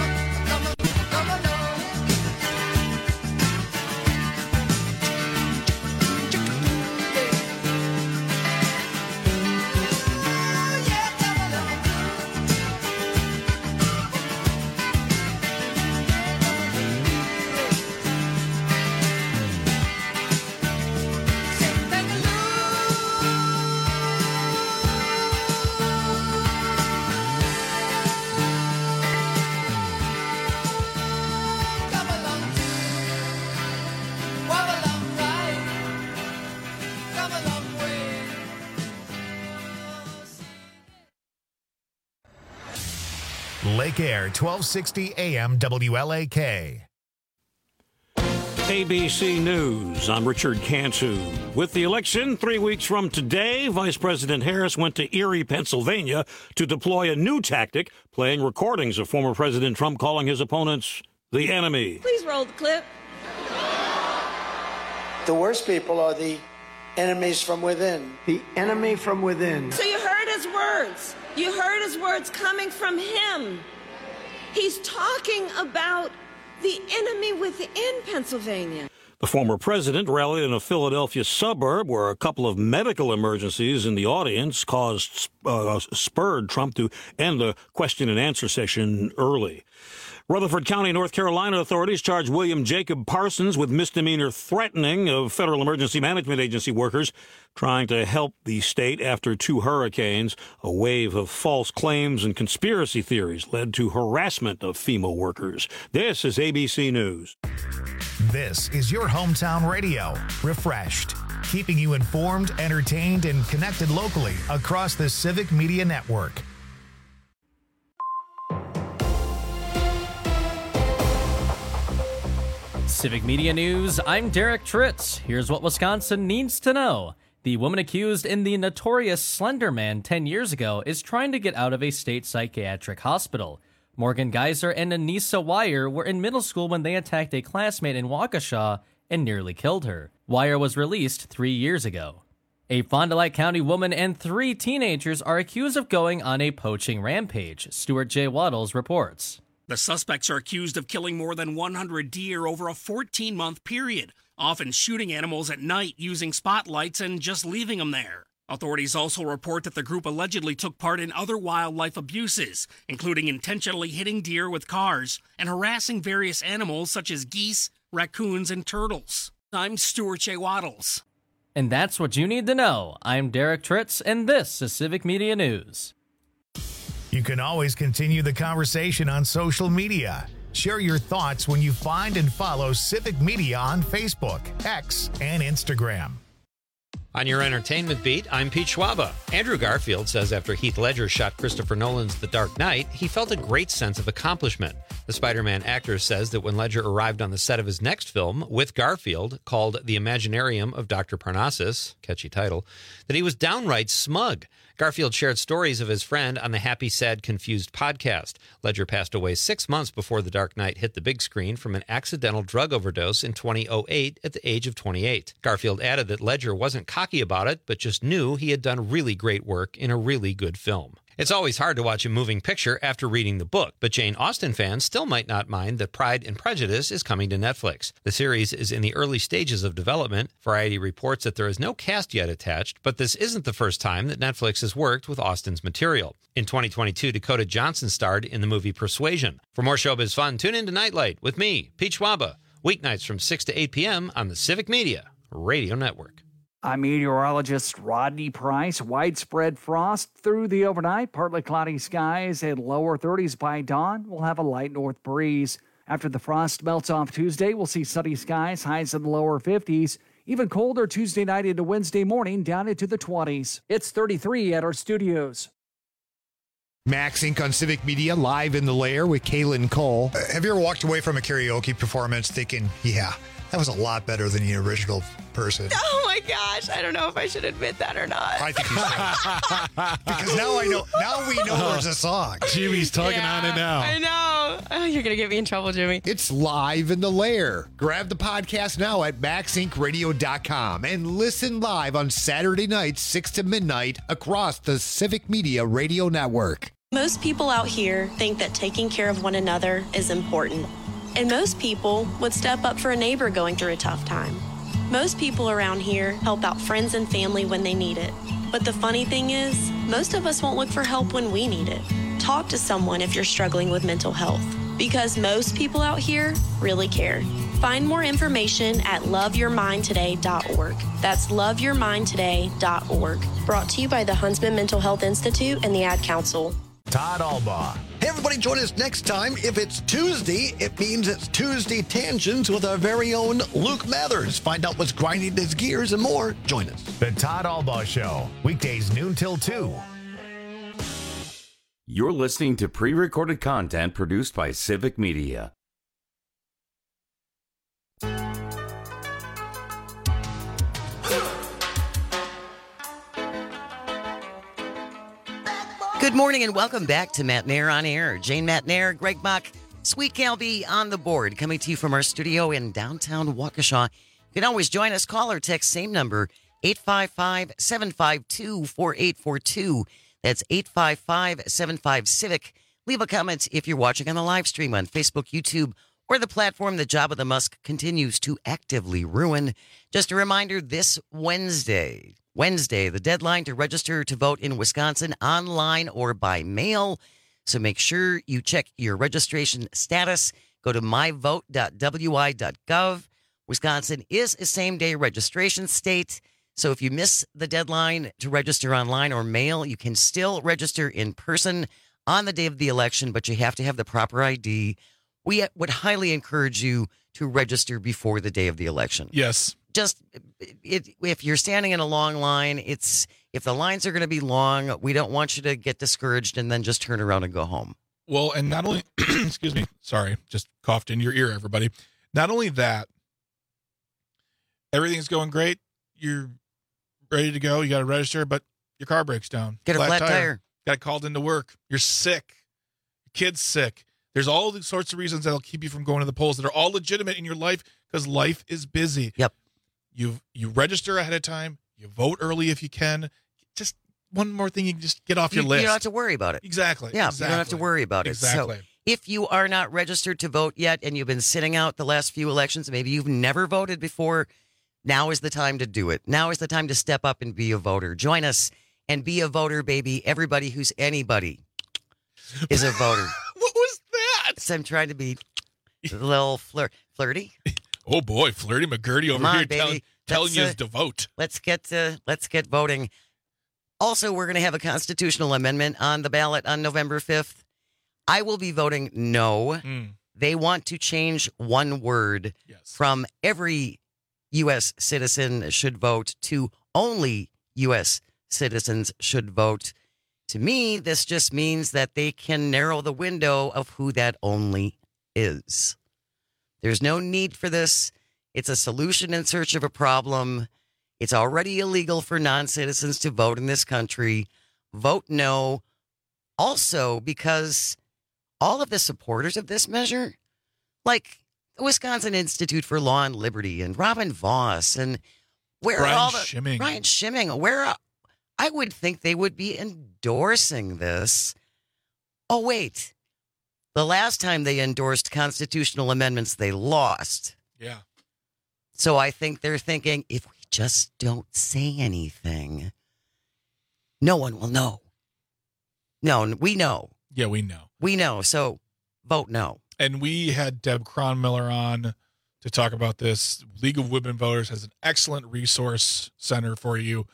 Lake Air, twelve sixty A M W L A K. A B C News, I'm Richard Cantu. With the election three weeks from today, Vice President Harris went to Erie, Pennsylvania to deploy a new tactic, playing recordings of former President Trump calling his opponents the enemy. Please roll the clip. The worst people are the enemies from within. The enemy from within. So you heard his words. You heard his words coming from him. He's talking about the enemy within Pennsylvania. The former president rallied in a Philadelphia suburb where a couple of medical emergencies in the audience caused uh, spurred Trump to end the question and answer session early. Rutherford County, North Carolina authorities charged William Jacob Parsons with misdemeanor threatening of Federal Emergency Management Agency workers trying to help the state after two hurricanes. A wave of false claims and conspiracy theories led to harassment of FEMA workers. This is A B C News. This is your hometown radio, refreshed, keeping you informed, entertained, and connected locally across the Civic Media Network. Civic Media News, I'm Derek Tritz. Here's what Wisconsin needs to know. The woman accused in the notorious Slender Man ten years ago is trying to get out of a state psychiatric hospital. Morgan Geyser and Anissa Wire were in middle school when they attacked a classmate in Waukesha and nearly killed her. Wire was released three years ago. A Fond du Lac County woman and three teenagers are accused of going on a poaching rampage, Stuart J. Waddles reports. The suspects are accused of killing more than one hundred deer over a fourteen-month period, often shooting animals at night using spotlights and just leaving them there. Authorities also report that the group allegedly took part in other wildlife abuses, including intentionally hitting deer with cars and harassing various animals such as geese, raccoons, and turtles. I'm Stuart J. Waddles. And that's what you need to know. I'm Derek Tritz, and this is Civic Media News. You can always continue the conversation on social media. Share your thoughts when you find and follow Civic Media on Facebook, X, and Instagram. On your entertainment beat, I'm Pete Schwaba. Andrew Garfield says after Heath Ledger shot Christopher Nolan's The Dark Knight, he felt a great sense of accomplishment. The Spider-Man actor says that when Ledger arrived on the set of his next film with Garfield, called The Imaginarium of Doctor Parnassus, catchy title, that he was downright smug. Garfield shared stories of his friend on the Happy, Sad, Confused podcast. Ledger passed away six months before The Dark Knight hit the big screen from an accidental drug overdose in two thousand eight at the age of twenty-eight. Garfield added that Ledger wasn't cocky about it, but just knew he had done really great work in a really good film. It's always hard to watch a moving picture after reading the book, but Jane Austen fans still might not mind that Pride and Prejudice is coming to Netflix. The series is in the early stages of development. Variety reports that there is no cast yet attached, but this isn't the first time that Netflix has worked with Austen's material. In twenty twenty-two, Dakota Johnson starred in the movie Persuasion. For more showbiz fun, tune in to Nightlight with me, Pete Schwaba, weeknights from six to eight p.m. on the Civic Media Radio Network. I'm meteorologist Rodney Price. Widespread frost through the overnight. Partly cloudy skies and lower thirties by dawn. We'll have a light north breeze. After the frost melts off Tuesday, we'll see sunny skies, highs in the lower fifties. Even colder Tuesday night into Wednesday morning, down into the twenties. It's thirty-three at our studios. Max Incorporated on Civic Media, live in the lair with Kaylin Cole. Uh, have you ever walked away from a karaoke performance thinking, yeah, that was a lot better than the original person? Oh my gosh, I don't know if I should admit that or not. I think you should. Because now I know, now we know there's a song. Jimmy's tugging yeah, on it now. I know. Oh, you're going to get me in trouble, Jimmy. It's live in the lair. Grab the podcast now at max inc radio dot com and listen live on Saturday nights, six to midnight, across the Civic Media Radio Network. Most people out here think that taking care of one another is important. And most people would step up for a neighbor going through a tough time. Most people around here help out friends and family when they need it. But the funny thing is, most of us won't look for help when we need it. Talk to someone if you're struggling with mental health, because most people out here really care. Find more information at love your mind today dot org. That's love your mind today dot org. Brought to you by the Huntsman Mental Health Institute and the Ad Council. Todd Albaugh. Hey, everybody, join us next time. If it's Tuesday, it means it's Tuesday Tangents with our very own Luke Mathers. Find out what's grinding his gears and more. Join us. The Todd Albaugh Show, weekdays noon till two. You're listening to pre-recorded content produced by Civic Media. Good morning and welcome back to Matt Nair on Air. Jane Matt Nair, Greg Bach, Sweet Calby on the board, coming to you from our studio in downtown Waukesha. You can always join us. Call or text, same number, eight five five, seven five two, four eight four two. That's eight five five, seven five, CIVIC. Leave a comment if you're watching on the live stream on Facebook, YouTube, or the platform that Jabba the Musk continues to actively ruin. Just a reminder, this Wednesday... Wednesday, the deadline to register to vote in Wisconsin online or by mail. So make sure you check your registration status. Go to my vote dot w i dot gov. Wisconsin is a same-day registration state. So if you miss the deadline to register online or mail, you can still register in person on the day of the election, but you have to have the proper I D. We would highly encourage you to register before the day of the election. Yes. Just it, if you're standing in a long line, it's if the lines are going to be long, we don't want you to get discouraged and then just turn around and go home. Well, and not only, excuse me, sorry, just coughed in your ear, everybody. Not only that, everything's going great. You're ready to go. You got to register, but your car breaks down. Get a flat, flat tire. tire. Got called into work. You're sick. Your kid's sick. There's all these sorts of reasons that'll keep you from going to the polls that are all legitimate in your life because life is busy. Yep. You you register ahead of time. You vote early if you can. Just one more thing you can just get off your you, list. You don't have to worry about it. Exactly. Yeah, exactly. you don't have to worry about it. Exactly. So if you are not registered to vote yet and you've been sitting out the last few elections, maybe you've never voted before, now is the time to do it. Now is the time to step up and be a voter. Join us and be a voter, baby. Everybody who's anybody is a voter. What was that? So I'm trying to be a little flir- flirty. Oh boy, Flirty McGurty over on, here baby. telling, telling you uh, to vote. Let's get to, let's get voting. Also, we're going to have a constitutional amendment on the ballot on November fifth. I will be voting no. Mm. They want to change one word yes. from every U S citizen should vote to only U S citizens should vote. To me, this just means that they can narrow the window of who that only is. There's no need for this. It's a solution in search of a problem. It's already illegal for non-citizens to vote in this country. Vote no. Also, because all of the supporters of this measure, like the Wisconsin Institute for Law and Liberty and Robin Voss and where Brian are all the Schimming. Brian Schimming, where are, I would think they would be endorsing this. Oh, wait. The last time they endorsed constitutional amendments, they lost. Yeah. So I think they're thinking, if we just don't say anything, no one will know. No, we know. Yeah, we know. We know. So vote no. And we had Deb Cronmiller on to talk about this. League of Women Voters has an excellent resource center for you.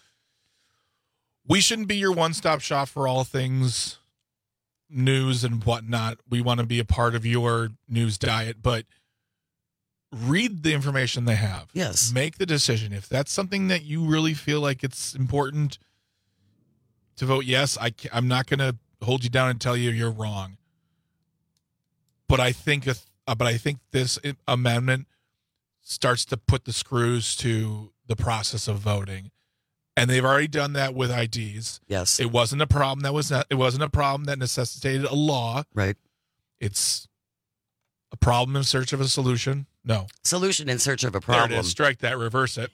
We shouldn't be your one-stop shop for all things news and whatnot. We want to be a part of your news diet, but read the information they have. Yes. Make the decision. If that's something that you really feel like it's important to vote yes, I can, I'm not going to hold you down and tell you you're wrong. But I think uh, but I think this amendment starts to put the screws to the process of voting. And they've already done that with I Ds. Yes. It wasn't a problem that was not, it wasn't a problem that necessitated a law. Right. It's a problem in search of a solution. No. Solution in search of a problem. There it is. Strike that, reverse it.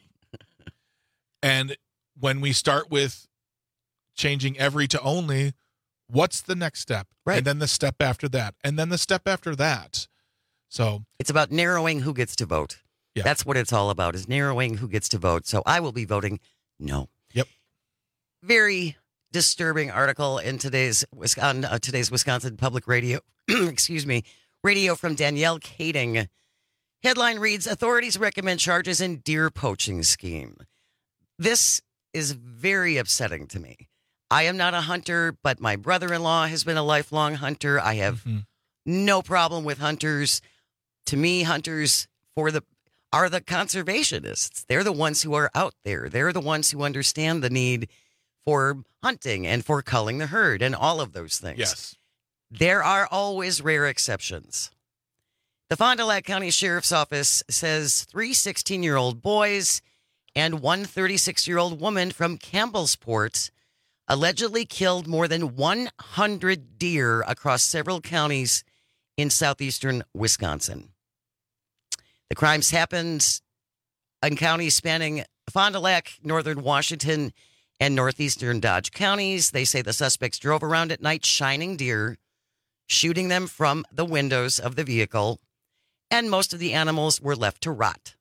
And when we start with changing every to only, what's the next step? Right. And then the step after that. And then the step after that. So it's about narrowing who gets to vote. Yeah. That's what it's all about, is narrowing who gets to vote. So I will be voting no. Yep. Very disturbing article in today's on uh, today's Wisconsin Public Radio. Excuse me. Radio from Danielle Kading. Headline reads, authorities recommend charges in deer poaching scheme. This is very upsetting to me. I am not a hunter, but my brother-in-law has been a lifelong hunter. I have mm-hmm. no problem with hunters. To me, hunters for the are the conservationists. They're the ones who are out there. They're the ones who understand the need for hunting and for culling the herd and all of those things. Yes. There are always rare exceptions. The Fond du Lac County Sheriff's Office says three sixteen-year-old boys and one thirty-six-year-old woman from Campbellsport allegedly killed more than one hundred deer across several counties in southeastern Wisconsin. The crimes happened in counties spanning Fond du Lac, northern Washington, and northeastern Dodge counties. They say the suspects drove around at night shining deer, shooting them from the windows of the vehicle, and most of the animals were left to rot.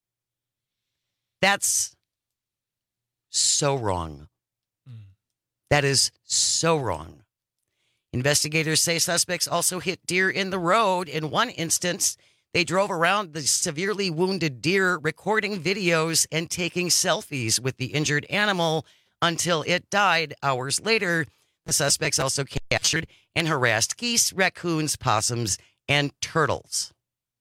That's so wrong. That is so wrong. Investigators say suspects also hit deer in the road. In one instance, they drove around the severely wounded deer, recording videos and taking selfies with the injured animal until it died hours later. The suspects also captured and harassed geese, raccoons, possums, and turtles.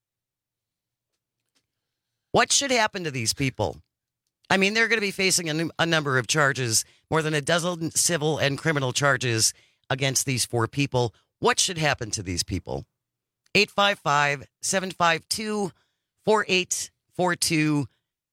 What should happen to these people? I mean, they're going to be facing a, a number of charges, more than a dozen civil and criminal charges against these four people. What should happen to these people? eight five five, seven five two, four eight four two.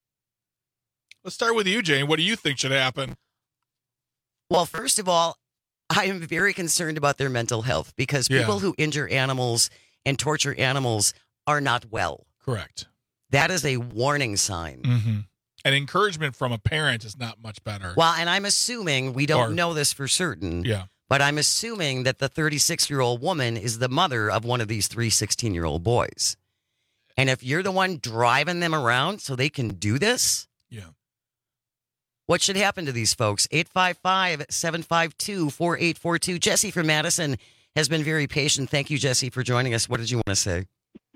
Let's start with you, Jane. What do you think should happen? Well, first of all, I am very concerned about their mental health because people Yeah. who injure animals and torture animals are not well. Correct. That is a warning sign. Mm-hmm. And encouragement from a parent is not much better. Well, and I'm assuming, we don't Or- know this for certain, Yeah. but I'm assuming that the thirty-six-year-old woman is the mother of one of these three sixteen-year-old boys. And if you're the one driving them around so they can do this, Yeah. what should happen to these folks? eight five five, seven five two, four eight four two. Jesse from Madison has been very patient. Thank you, Jesse, for joining us. What did you want to say?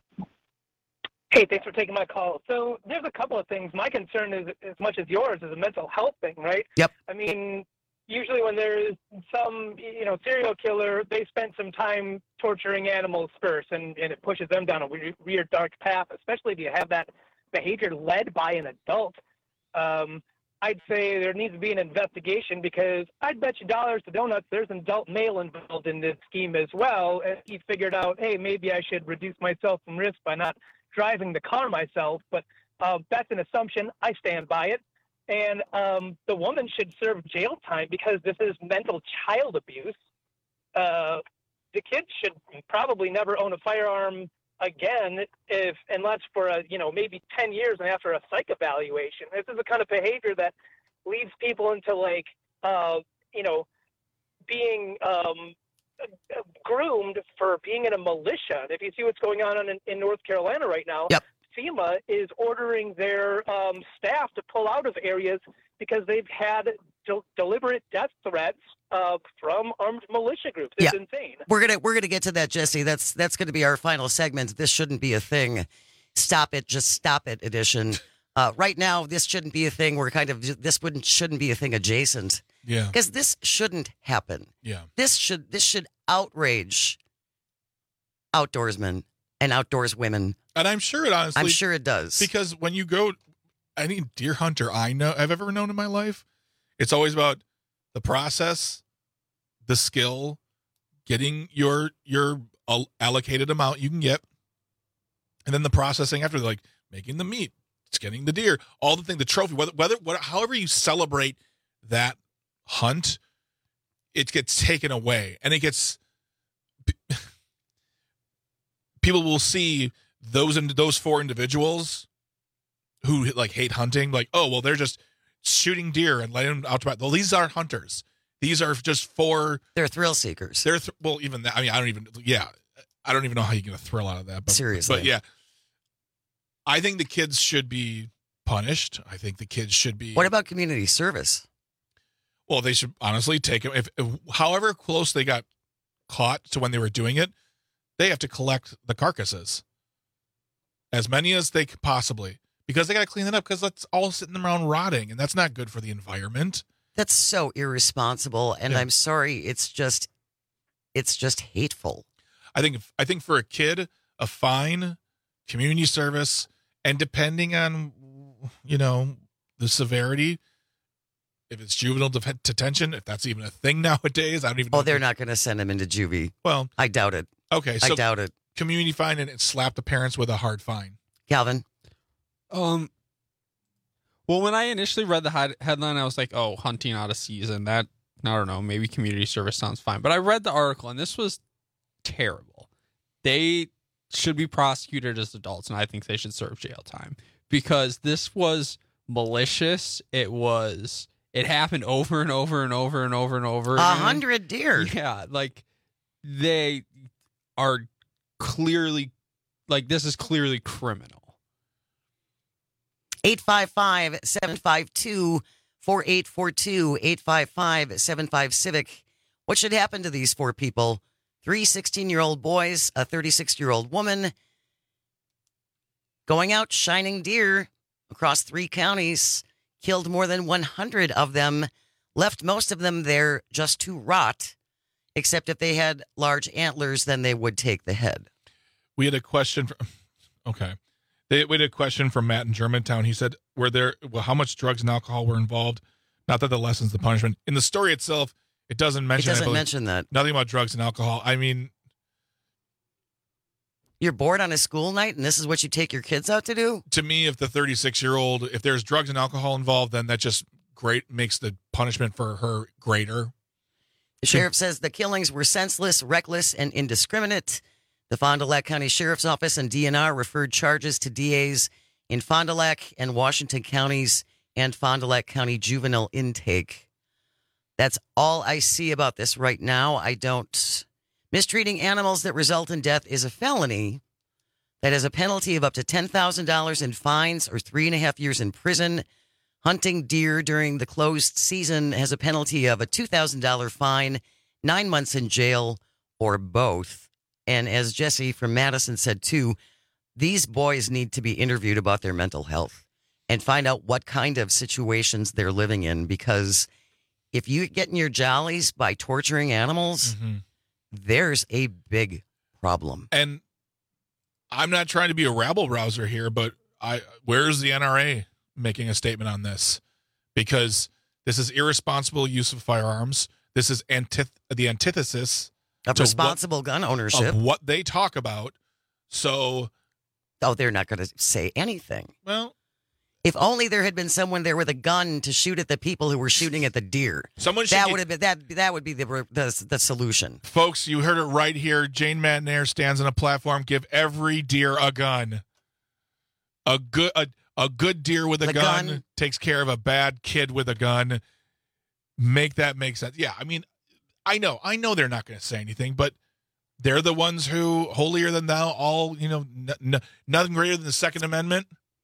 Hey, thanks for taking my call. So there's a couple of things. My concern is as much as yours is a mental health thing, right? Yep. I mean, usually when there's some, you know, serial killer, they spend some time torturing animals first, and, and it pushes them down a weird, weird, dark path, especially if you have that behavior led by an adult. Um, I'd say there needs to be an investigation because I'd bet you dollars to donuts there's an adult male involved in this scheme as well. And he figured out, hey, maybe I should reduce myself from risk by not driving the car myself. But uh, that's an assumption. I stand by it. And um, the woman should serve jail time because this is mental child abuse. Uh, the kids should probably never own a firearm again, if unless for a you know maybe ten years and after a psych evaluation. This is the kind of behavior that leads people into like uh, you know being um, groomed for being in a militia. And if you see what's going on in, in North Carolina right now, yep. FEMA is ordering their um, staff to pull out of areas because they've had de- deliberate death threats uh, from armed militia groups. It's Yeah. insane. We're gonna we're gonna get to that, Jesse. That's that's gonna be our final segment. This shouldn't be a thing. Stop it, just stop it edition. Uh, right now, this shouldn't be a thing. We're kind of this wouldn't shouldn't be a thing adjacent. Yeah. Because this shouldn't happen. Yeah. This should this should outrage outdoorsmen and outdoors women. And I'm sure it honestly. I'm sure it does. Because when you go, any deer hunter I know, I've ever known in my life, it's always about the process, the skill, getting your your al- allocated amount you can get, and then the processing after, like making the meat, skinning the deer, all the thing, the trophy, whether whether what, however you celebrate that hunt, it gets taken away, and it gets. People will see those and those four individuals who like hate hunting, like, oh well, they're just shooting deer and letting them out to. Well, these aren't hunters. These are just four. They're thrill seekers. They're th- well, even that. I mean, I don't even. Yeah, I don't even know how you get a thrill out of that. But, Seriously, but yeah, I think the kids should be punished. I think the kids should be. What about community service? Well, they should honestly take them. If, if however close they got caught to when they were doing it, they have to collect the carcasses, as many as they could possibly, because they got to clean it up because that's all sitting around rotting, and that's not good for the environment. That's so irresponsible, and Yeah. I'm sorry. It's just, it's just hateful. I think I think for a kid, a fine, community service, and depending on, you know, the severity, if it's juvenile det- detention, if that's even a thing nowadays. I don't even know. Oh, they're not going to send him into juvie. Well, I doubt it. Okay, so I doubt it. Community fine and slap the parents with a hard fine. Calvin? Um. Well, when I initially read the head- headline, I was like, oh, hunting out of season. That, I don't know, maybe community service sounds fine. But I read the article, and this was terrible. They should be prosecuted as adults, and I think they should serve jail time. Because this was malicious. It was, it happened over and over and over and over and over A again. hundred deer. Yeah, like, they are clearly, like, this is clearly criminal. eight five five, seven five two, four eight four two, eight five five, seven five Civic. What should happen to these four people? Three sixteen-year-old boys, a thirty-six-year-old woman, going out shining deer across three counties, killed more than one hundred of them, left most of them there just to rot, except if they had large antlers, then they would take the head. We had a question from, okay. They, we had a question from Matt in Germantown. He said, were there, well, how much drugs and alcohol were involved? Not that that lessens the punishment. In the story itself, it doesn't mention It doesn't I believe, mention that. Nothing about drugs and alcohol. I mean, You're bored on a school night, and this is what you take your kids out to do? to me, if the thirty-six-year-old, if there's drugs and alcohol involved, then that just great makes the punishment for her greater. The sheriff says the killings were senseless, reckless, and indiscriminate. The Fond du Lac County Sheriff's Office and D N R referred charges to D As in Fond du Lac and Washington counties and Fond du Lac County juvenile intake. That's all I see about this right now. I don't... Mistreating animals that result in death is a felony that has a penalty of up to ten thousand dollars in fines or three and a half years in prison. Hunting deer during the closed season has a penalty of a two thousand dollars fine, nine months in jail, or both. And as Jesse from Madison said, too, these boys need to be interviewed about their mental health and find out what kind of situations they're living in. Because if you get in your jollies by torturing animals, mm-hmm. there's a big problem. And I'm not trying to be a rabble rouser here, but I where's the N R A making a statement on this? Because this is irresponsible use of firearms. This is antith- the antithesis of responsible what, gun ownership. Of what they talk about. So, oh, they're not going to say anything. Well, if only there had been someone there with a gun to shoot at the people who were shooting at the deer. Someone that get, would have been that. That would be the, the the solution. Folks, you heard it right here. Jane McNair stands on a platform. Give every deer a gun. A good a, a good deer with a the gun, gun takes care of a bad kid with a gun. Make that make sense. Yeah, I mean, I know, I know they're not going to say anything, but they're the ones who holier than thou. All you know, n- n- nothing greater than the Second Amendment.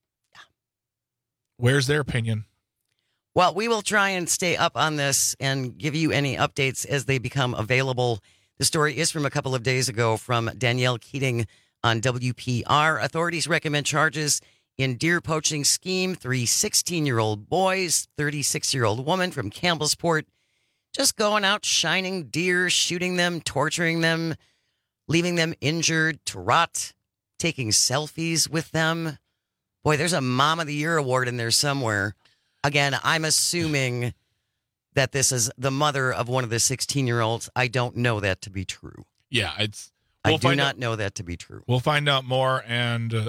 Where's their opinion? Well, we will try and stay up on this and give you any updates as they become available. The story is from a couple of days ago from Danielle Keating on W P R. Authorities recommend charges in deer poaching scheme. Three sixteen-year-old boys, thirty-six-year-old woman from Campbellsport, just going out shining deer, shooting them, torturing them, leaving them injured to rot, taking selfies with them. Boy, there's a Mom of the Year award in there somewhere. Again, I'm assuming that this is the mother of one of the sixteen-year-olds. I don't know that to be true. Yeah, it's. We'll I do not out, know that to be true. We'll find out more, and uh,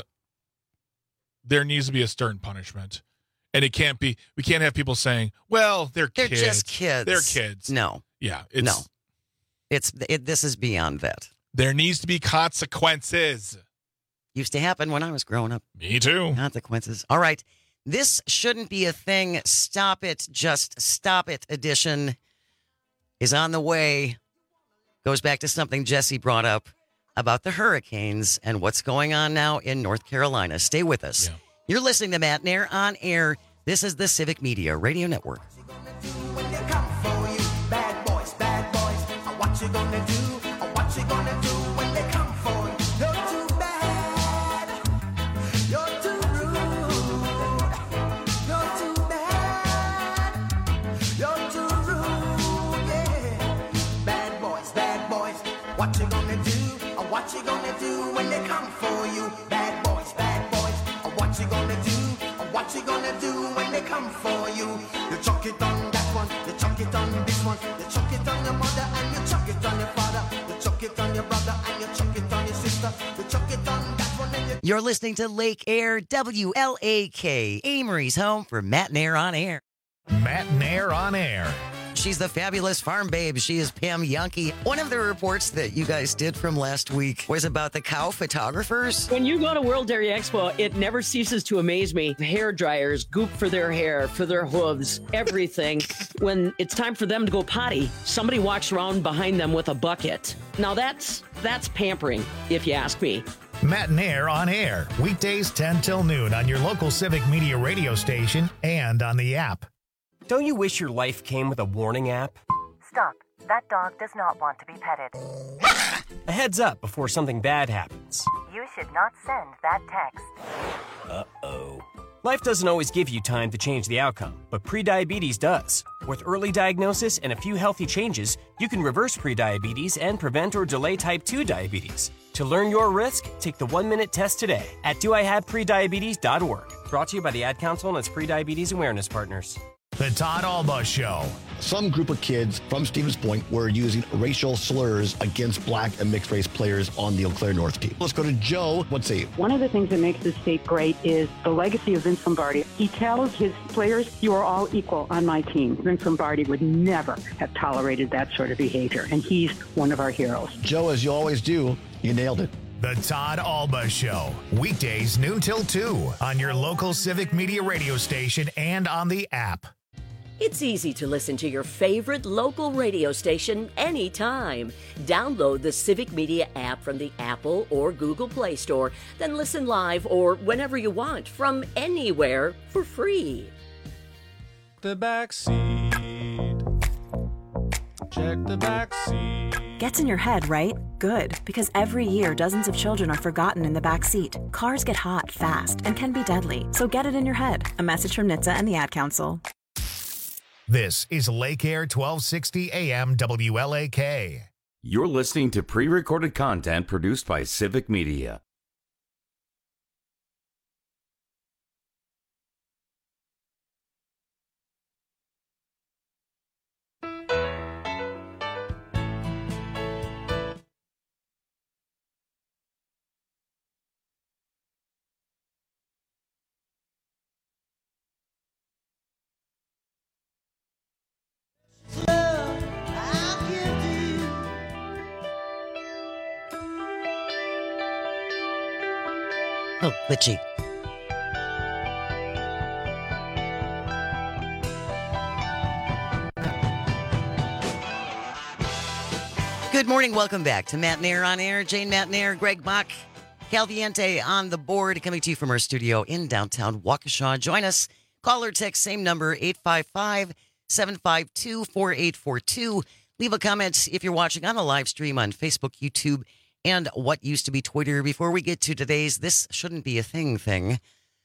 there needs to be a stern punishment. And it can't be. We can't have people saying, "Well, they're they're kids. just kids. They're kids." No. Yeah. It's, no. It's it, this is beyond that. There needs to be consequences. Used to happen when I was growing up. Me too. Consequences. All right. This shouldn't be a thing. Stop it. Just stop it edition is on the way. Goes back to something Jesse brought up about the hurricanes and what's going on now in North Carolina. Stay with us. Yeah. You're listening to Matt Nair on air. This is the Civic Media Radio Network. What you gonna do? What you gonna do when they come for you? Bad boys, bad boys. What you gonna do? What you gonna do when they come come for you. You chuck it on that one, you chuck it on this one, you chuck it on your mother and you chuck it on your father, you chuck it on your brother and you chuck it on your sister, you chuck it on that one and you... You're listening to Lake Air, W L A K, Amory's home for Matt Nair on Air. Matt Nair on Air. She's the fabulous farm babe. She is Pam Yankee. One of the reports that you guys did from last week was about the cow photographers. When you go to World Dairy Expo, it never ceases to amaze me. Hair dryers, goop for their hair, for their hooves, everything. When it's time for them to go potty, somebody walks around behind them with a bucket. Now that's that's pampering, if you ask me. Matt Nair on Air, weekdays ten till noon on your local Civic Media radio station and on the app. Don't you wish your life came with a warning app? Stop. That dog does not want to be petted. A heads up before something bad happens. You should not send that text. Uh-oh. Life doesn't always give you time to change the outcome, but prediabetes does. With early diagnosis and a few healthy changes, you can reverse prediabetes and prevent or delay type two diabetes. To learn your risk, take the one-minute test today at do I have prediabetes dot org. Brought to you by the Ad Council and its prediabetes awareness partners. The Todd Alba Show. Some group of kids from Stevens Point were using racial slurs against black and mixed race players on the Eau Claire North team. Let's go to Joe. Let's see. One of the things that makes this state great is the legacy of Vince Lombardi. He tells his players, you are all equal on my team. Vince Lombardi would never have tolerated that sort of behavior, and he's one of our heroes. Joe, as you always do, you nailed it. The Todd Alba Show. Weekdays noon till two on your local Civic Media radio station and on the app. It's easy to listen to your favorite local radio station anytime. Download the Civic Media app from the Apple or Google Play Store, then listen live or whenever you want from anywhere for free. The back seat. Check the back seat. Gets in your head, right? Good, because every year dozens of children are forgotten in the back seat. Cars get hot fast and can be deadly, so get it in your head. A message from N H T S A and the Ad Council. This is Lake Air twelve sixty A M W L A K. You're listening to pre-recorded content produced by Civic Media. Oh, glitchy. Good morning. Welcome back to Matt Nair on Air. Jane Matt Nair, Greg Bach, Calviente on the board, coming to you from our studio in downtown Waukesha. Join us. Call or text, same number, eight five five, seven five two, four eight four two. Leave a comment if you're watching on a live stream on Facebook, YouTube, and what used to be Twitter. Before we get to today's This Shouldn't Be a Thing thing,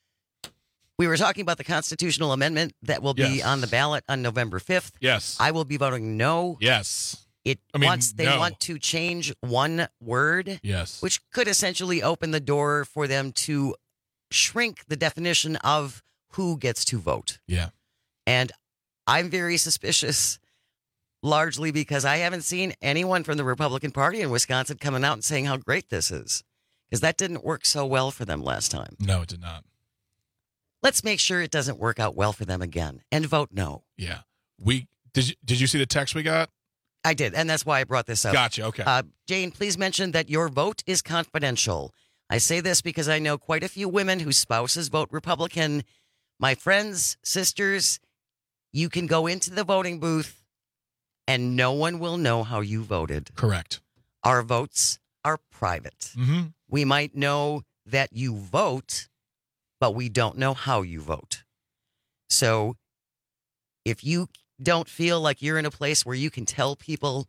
we were talking about the constitutional amendment that will be Yes. on the ballot on November fifth. Yes. I will be voting no. Yes. It I mean, wants they no. want to change one word. Yes. Which could essentially open the door for them to shrink the definition of who gets to vote. Yeah. And I'm very suspicious, largely because I haven't seen anyone from the Republican Party in Wisconsin coming out and saying how great this is. Because that didn't work so well for them last time. No, it did not. Let's make sure it doesn't work out well for them again and vote no. Yeah. We did you, did you see the text we got? I did, and that's why I brought this up. Gotcha, okay. Uh, Jane, please mention that your vote is confidential. I say this because I know quite a few women whose spouses vote Republican. My friends, sisters, you can go into the voting booth and no one will know how you voted. Correct. Our votes are private. Mm-hmm. We might know that you vote, but we don't know how you vote. So if you don't feel like you're in a place where you can tell people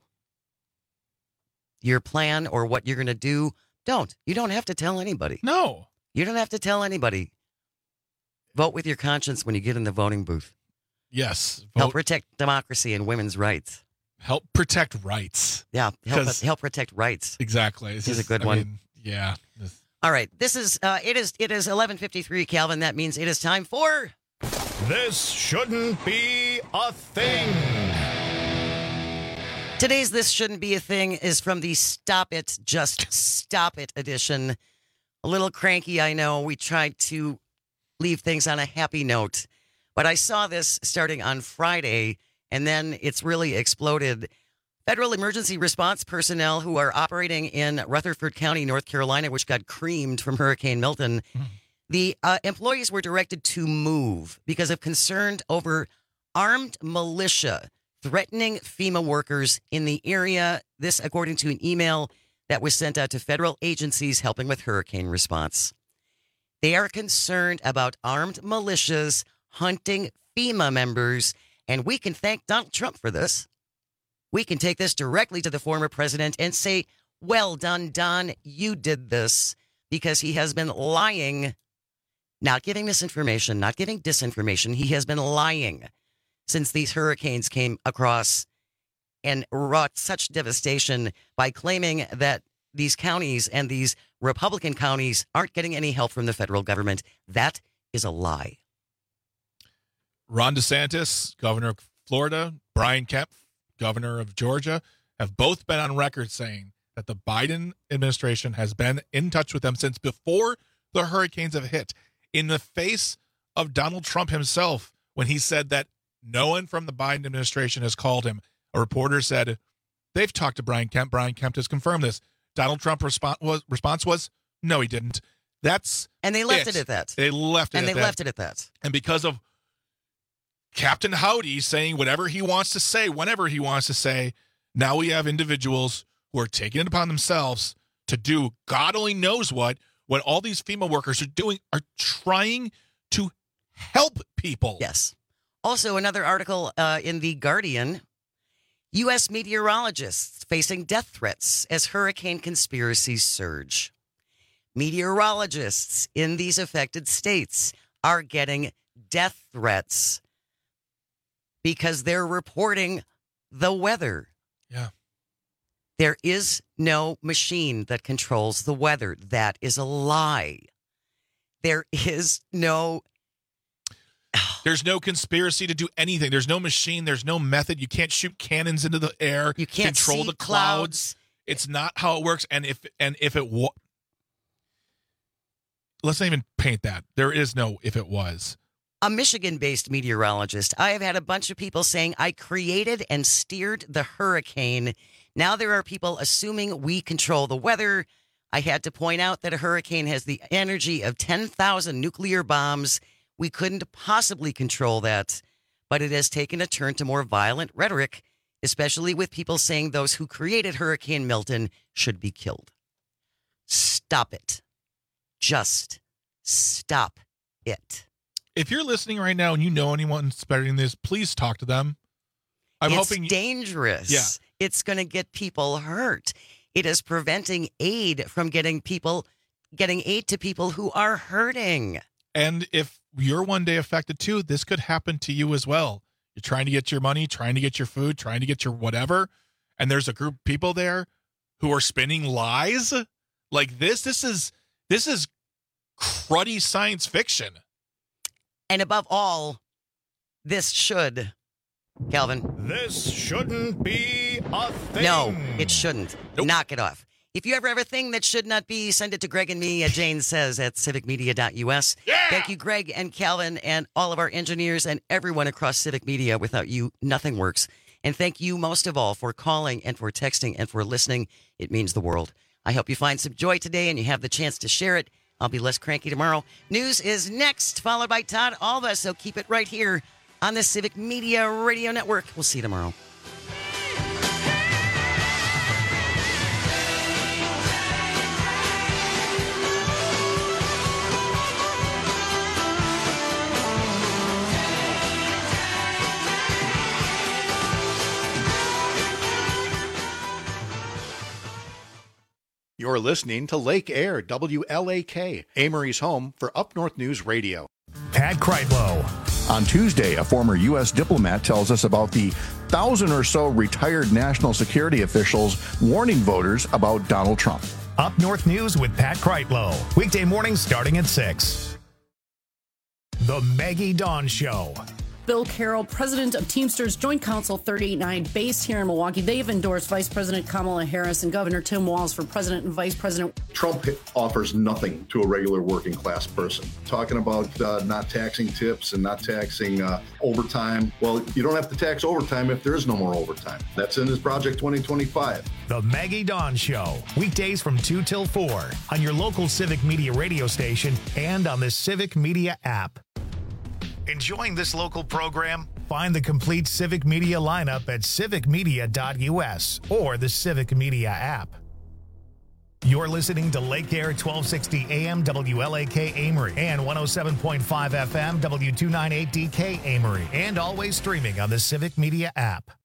your plan or what you're going to do, don't. You don't have to tell anybody. No. You don't have to tell anybody. Vote with your conscience when you get in the voting booth. Yes. Help Vote- protect democracy and women's rights. Help protect rights. Yeah, help, 'Cause- help protect rights. Exactly. This is a just- good I one. mean, yeah. This- All right, this is uh, it is it is eleven fifty-three, Calvin. That means it is time for This shouldn't be a thing. Today's This Shouldn't Be a Thing is from the Stop It, Just Stop It edition. A little cranky, I know. We tried to leave things on a happy note. But I saw this starting on Friday, and then it's really exploded. Federal emergency response personnel who are operating in Rutherford County, North Carolina, which got creamed from Hurricane Milton, mm. the uh, employees were directed to move because of concern over armed militia threatening FEMA workers in the area. This, according to an email that was sent out to federal agencies helping with hurricane response. They are concerned about armed militias hunting FEMA members, and we can thank Donald Trump for this. We can take this directly to the former president and say, well done, Don, you did this, because he has been lying, not giving misinformation, not giving disinformation. He has been lying since these hurricanes came across and wrought such devastation by claiming that these counties and these Republican counties aren't getting any help from the federal government. That is a lie. Ron DeSantis, governor of Florida, Brian Kemp, governor of Georgia, have both been on record saying that the Biden administration has been in touch with them since before the hurricanes have hit, in the face of Donald Trump himself, when he said that no one from the Biden administration has called him. A reporter said, they've talked to Brian Kemp. Brian Kemp has confirmed this. Donald Trump's response was, response was, no, he didn't. That's And they left it, it at that. They left it and at they that. left it at that. And because of Captain Howdy saying whatever he wants to say, whenever he wants to say, now we have individuals who are taking it upon themselves to do God only knows what, when all these FEMA workers are doing, are trying to help people. Yes. Also, another article uh, in The Guardian, U S meteorologists facing death threats as hurricane conspiracies surge. Meteorologists in these affected states are getting death threats because they're reporting the weather. Yeah. There is no machine that controls the weather. That is a lie. There is no... There's no conspiracy to do anything. There's no machine. There's no method. You can't shoot cannons into the air. You can't control see the clouds. clouds. It's not how it works. And if and if it was... Let's not even paint that. There is no if it was. A Michigan-based meteorologist. I have had a bunch of people saying, I created and steered the hurricane. Now there are people assuming we control the weather. I had to point out that a hurricane has the energy of ten thousand nuclear bombs. We couldn't possibly control that. But it has taken a turn to more violent rhetoric, especially with people saying those who created Hurricane Milton should be killed. Stop it. Just stop it. If you're listening right now and you know anyone spreading this, please talk to them. I'm it's hoping dangerous. Yeah. It's going to get people hurt. It is preventing aid from getting people getting aid to people who are hurting. And if you're one day affected too, this could happen to you as well. You're trying to get your money, trying to get your food, trying to get your whatever, and there's a group of people there who are spinning lies like this. This is this is cruddy science fiction. And above all, this should, Calvin. This shouldn't be a thing. No, it shouldn't. Nope. Knock it off. If you ever have a thing that should not be, send it to Greg and me at Jane Says at civic media dot U S. Yeah! Thank you, Greg and Calvin, and all of our engineers and everyone across Civic Media. Without you, nothing works. And thank you most of all for calling and for texting and for listening. It means the world. I hope you find some joy today and you have the chance to share it. I'll be less cranky tomorrow. News is next, followed by Todd Alva. So keep it right here on the Civic Media Radio Network. We'll see you tomorrow. You're listening to Lake Air, W L A K, Amory's home for Up North News Radio. Pat Kreitlow. On Tuesday, a former U S diplomat tells us about the thousand or so retired national security officials warning voters about Donald Trump. Up North News with Pat Kreitlow. Weekday mornings starting at six. The Maggie Dawn Show. Bill Carroll, president of Teamsters Joint Council thirty-eight nine, based here in Milwaukee. They've endorsed Vice President Kamala Harris and Governor Tim Walz for president and vice president. Trump offers nothing to a regular working class person. Talking about uh, not taxing tips and not taxing uh, overtime. Well, you don't have to tax overtime if there is no more overtime. That's in his Project twenty twenty-five. The Maggie Dawn Show. Weekdays from two till four on your local Civic Media radio station and on the Civic Media app. Enjoying this local program? Find the complete Civic Media lineup at civic media dot u s or the Civic Media app. You're listening to Lake Air twelve sixty A M W L A K Amory and one oh seven point five F M W two ninety-eight D K Amory, and always streaming on the Civic Media app.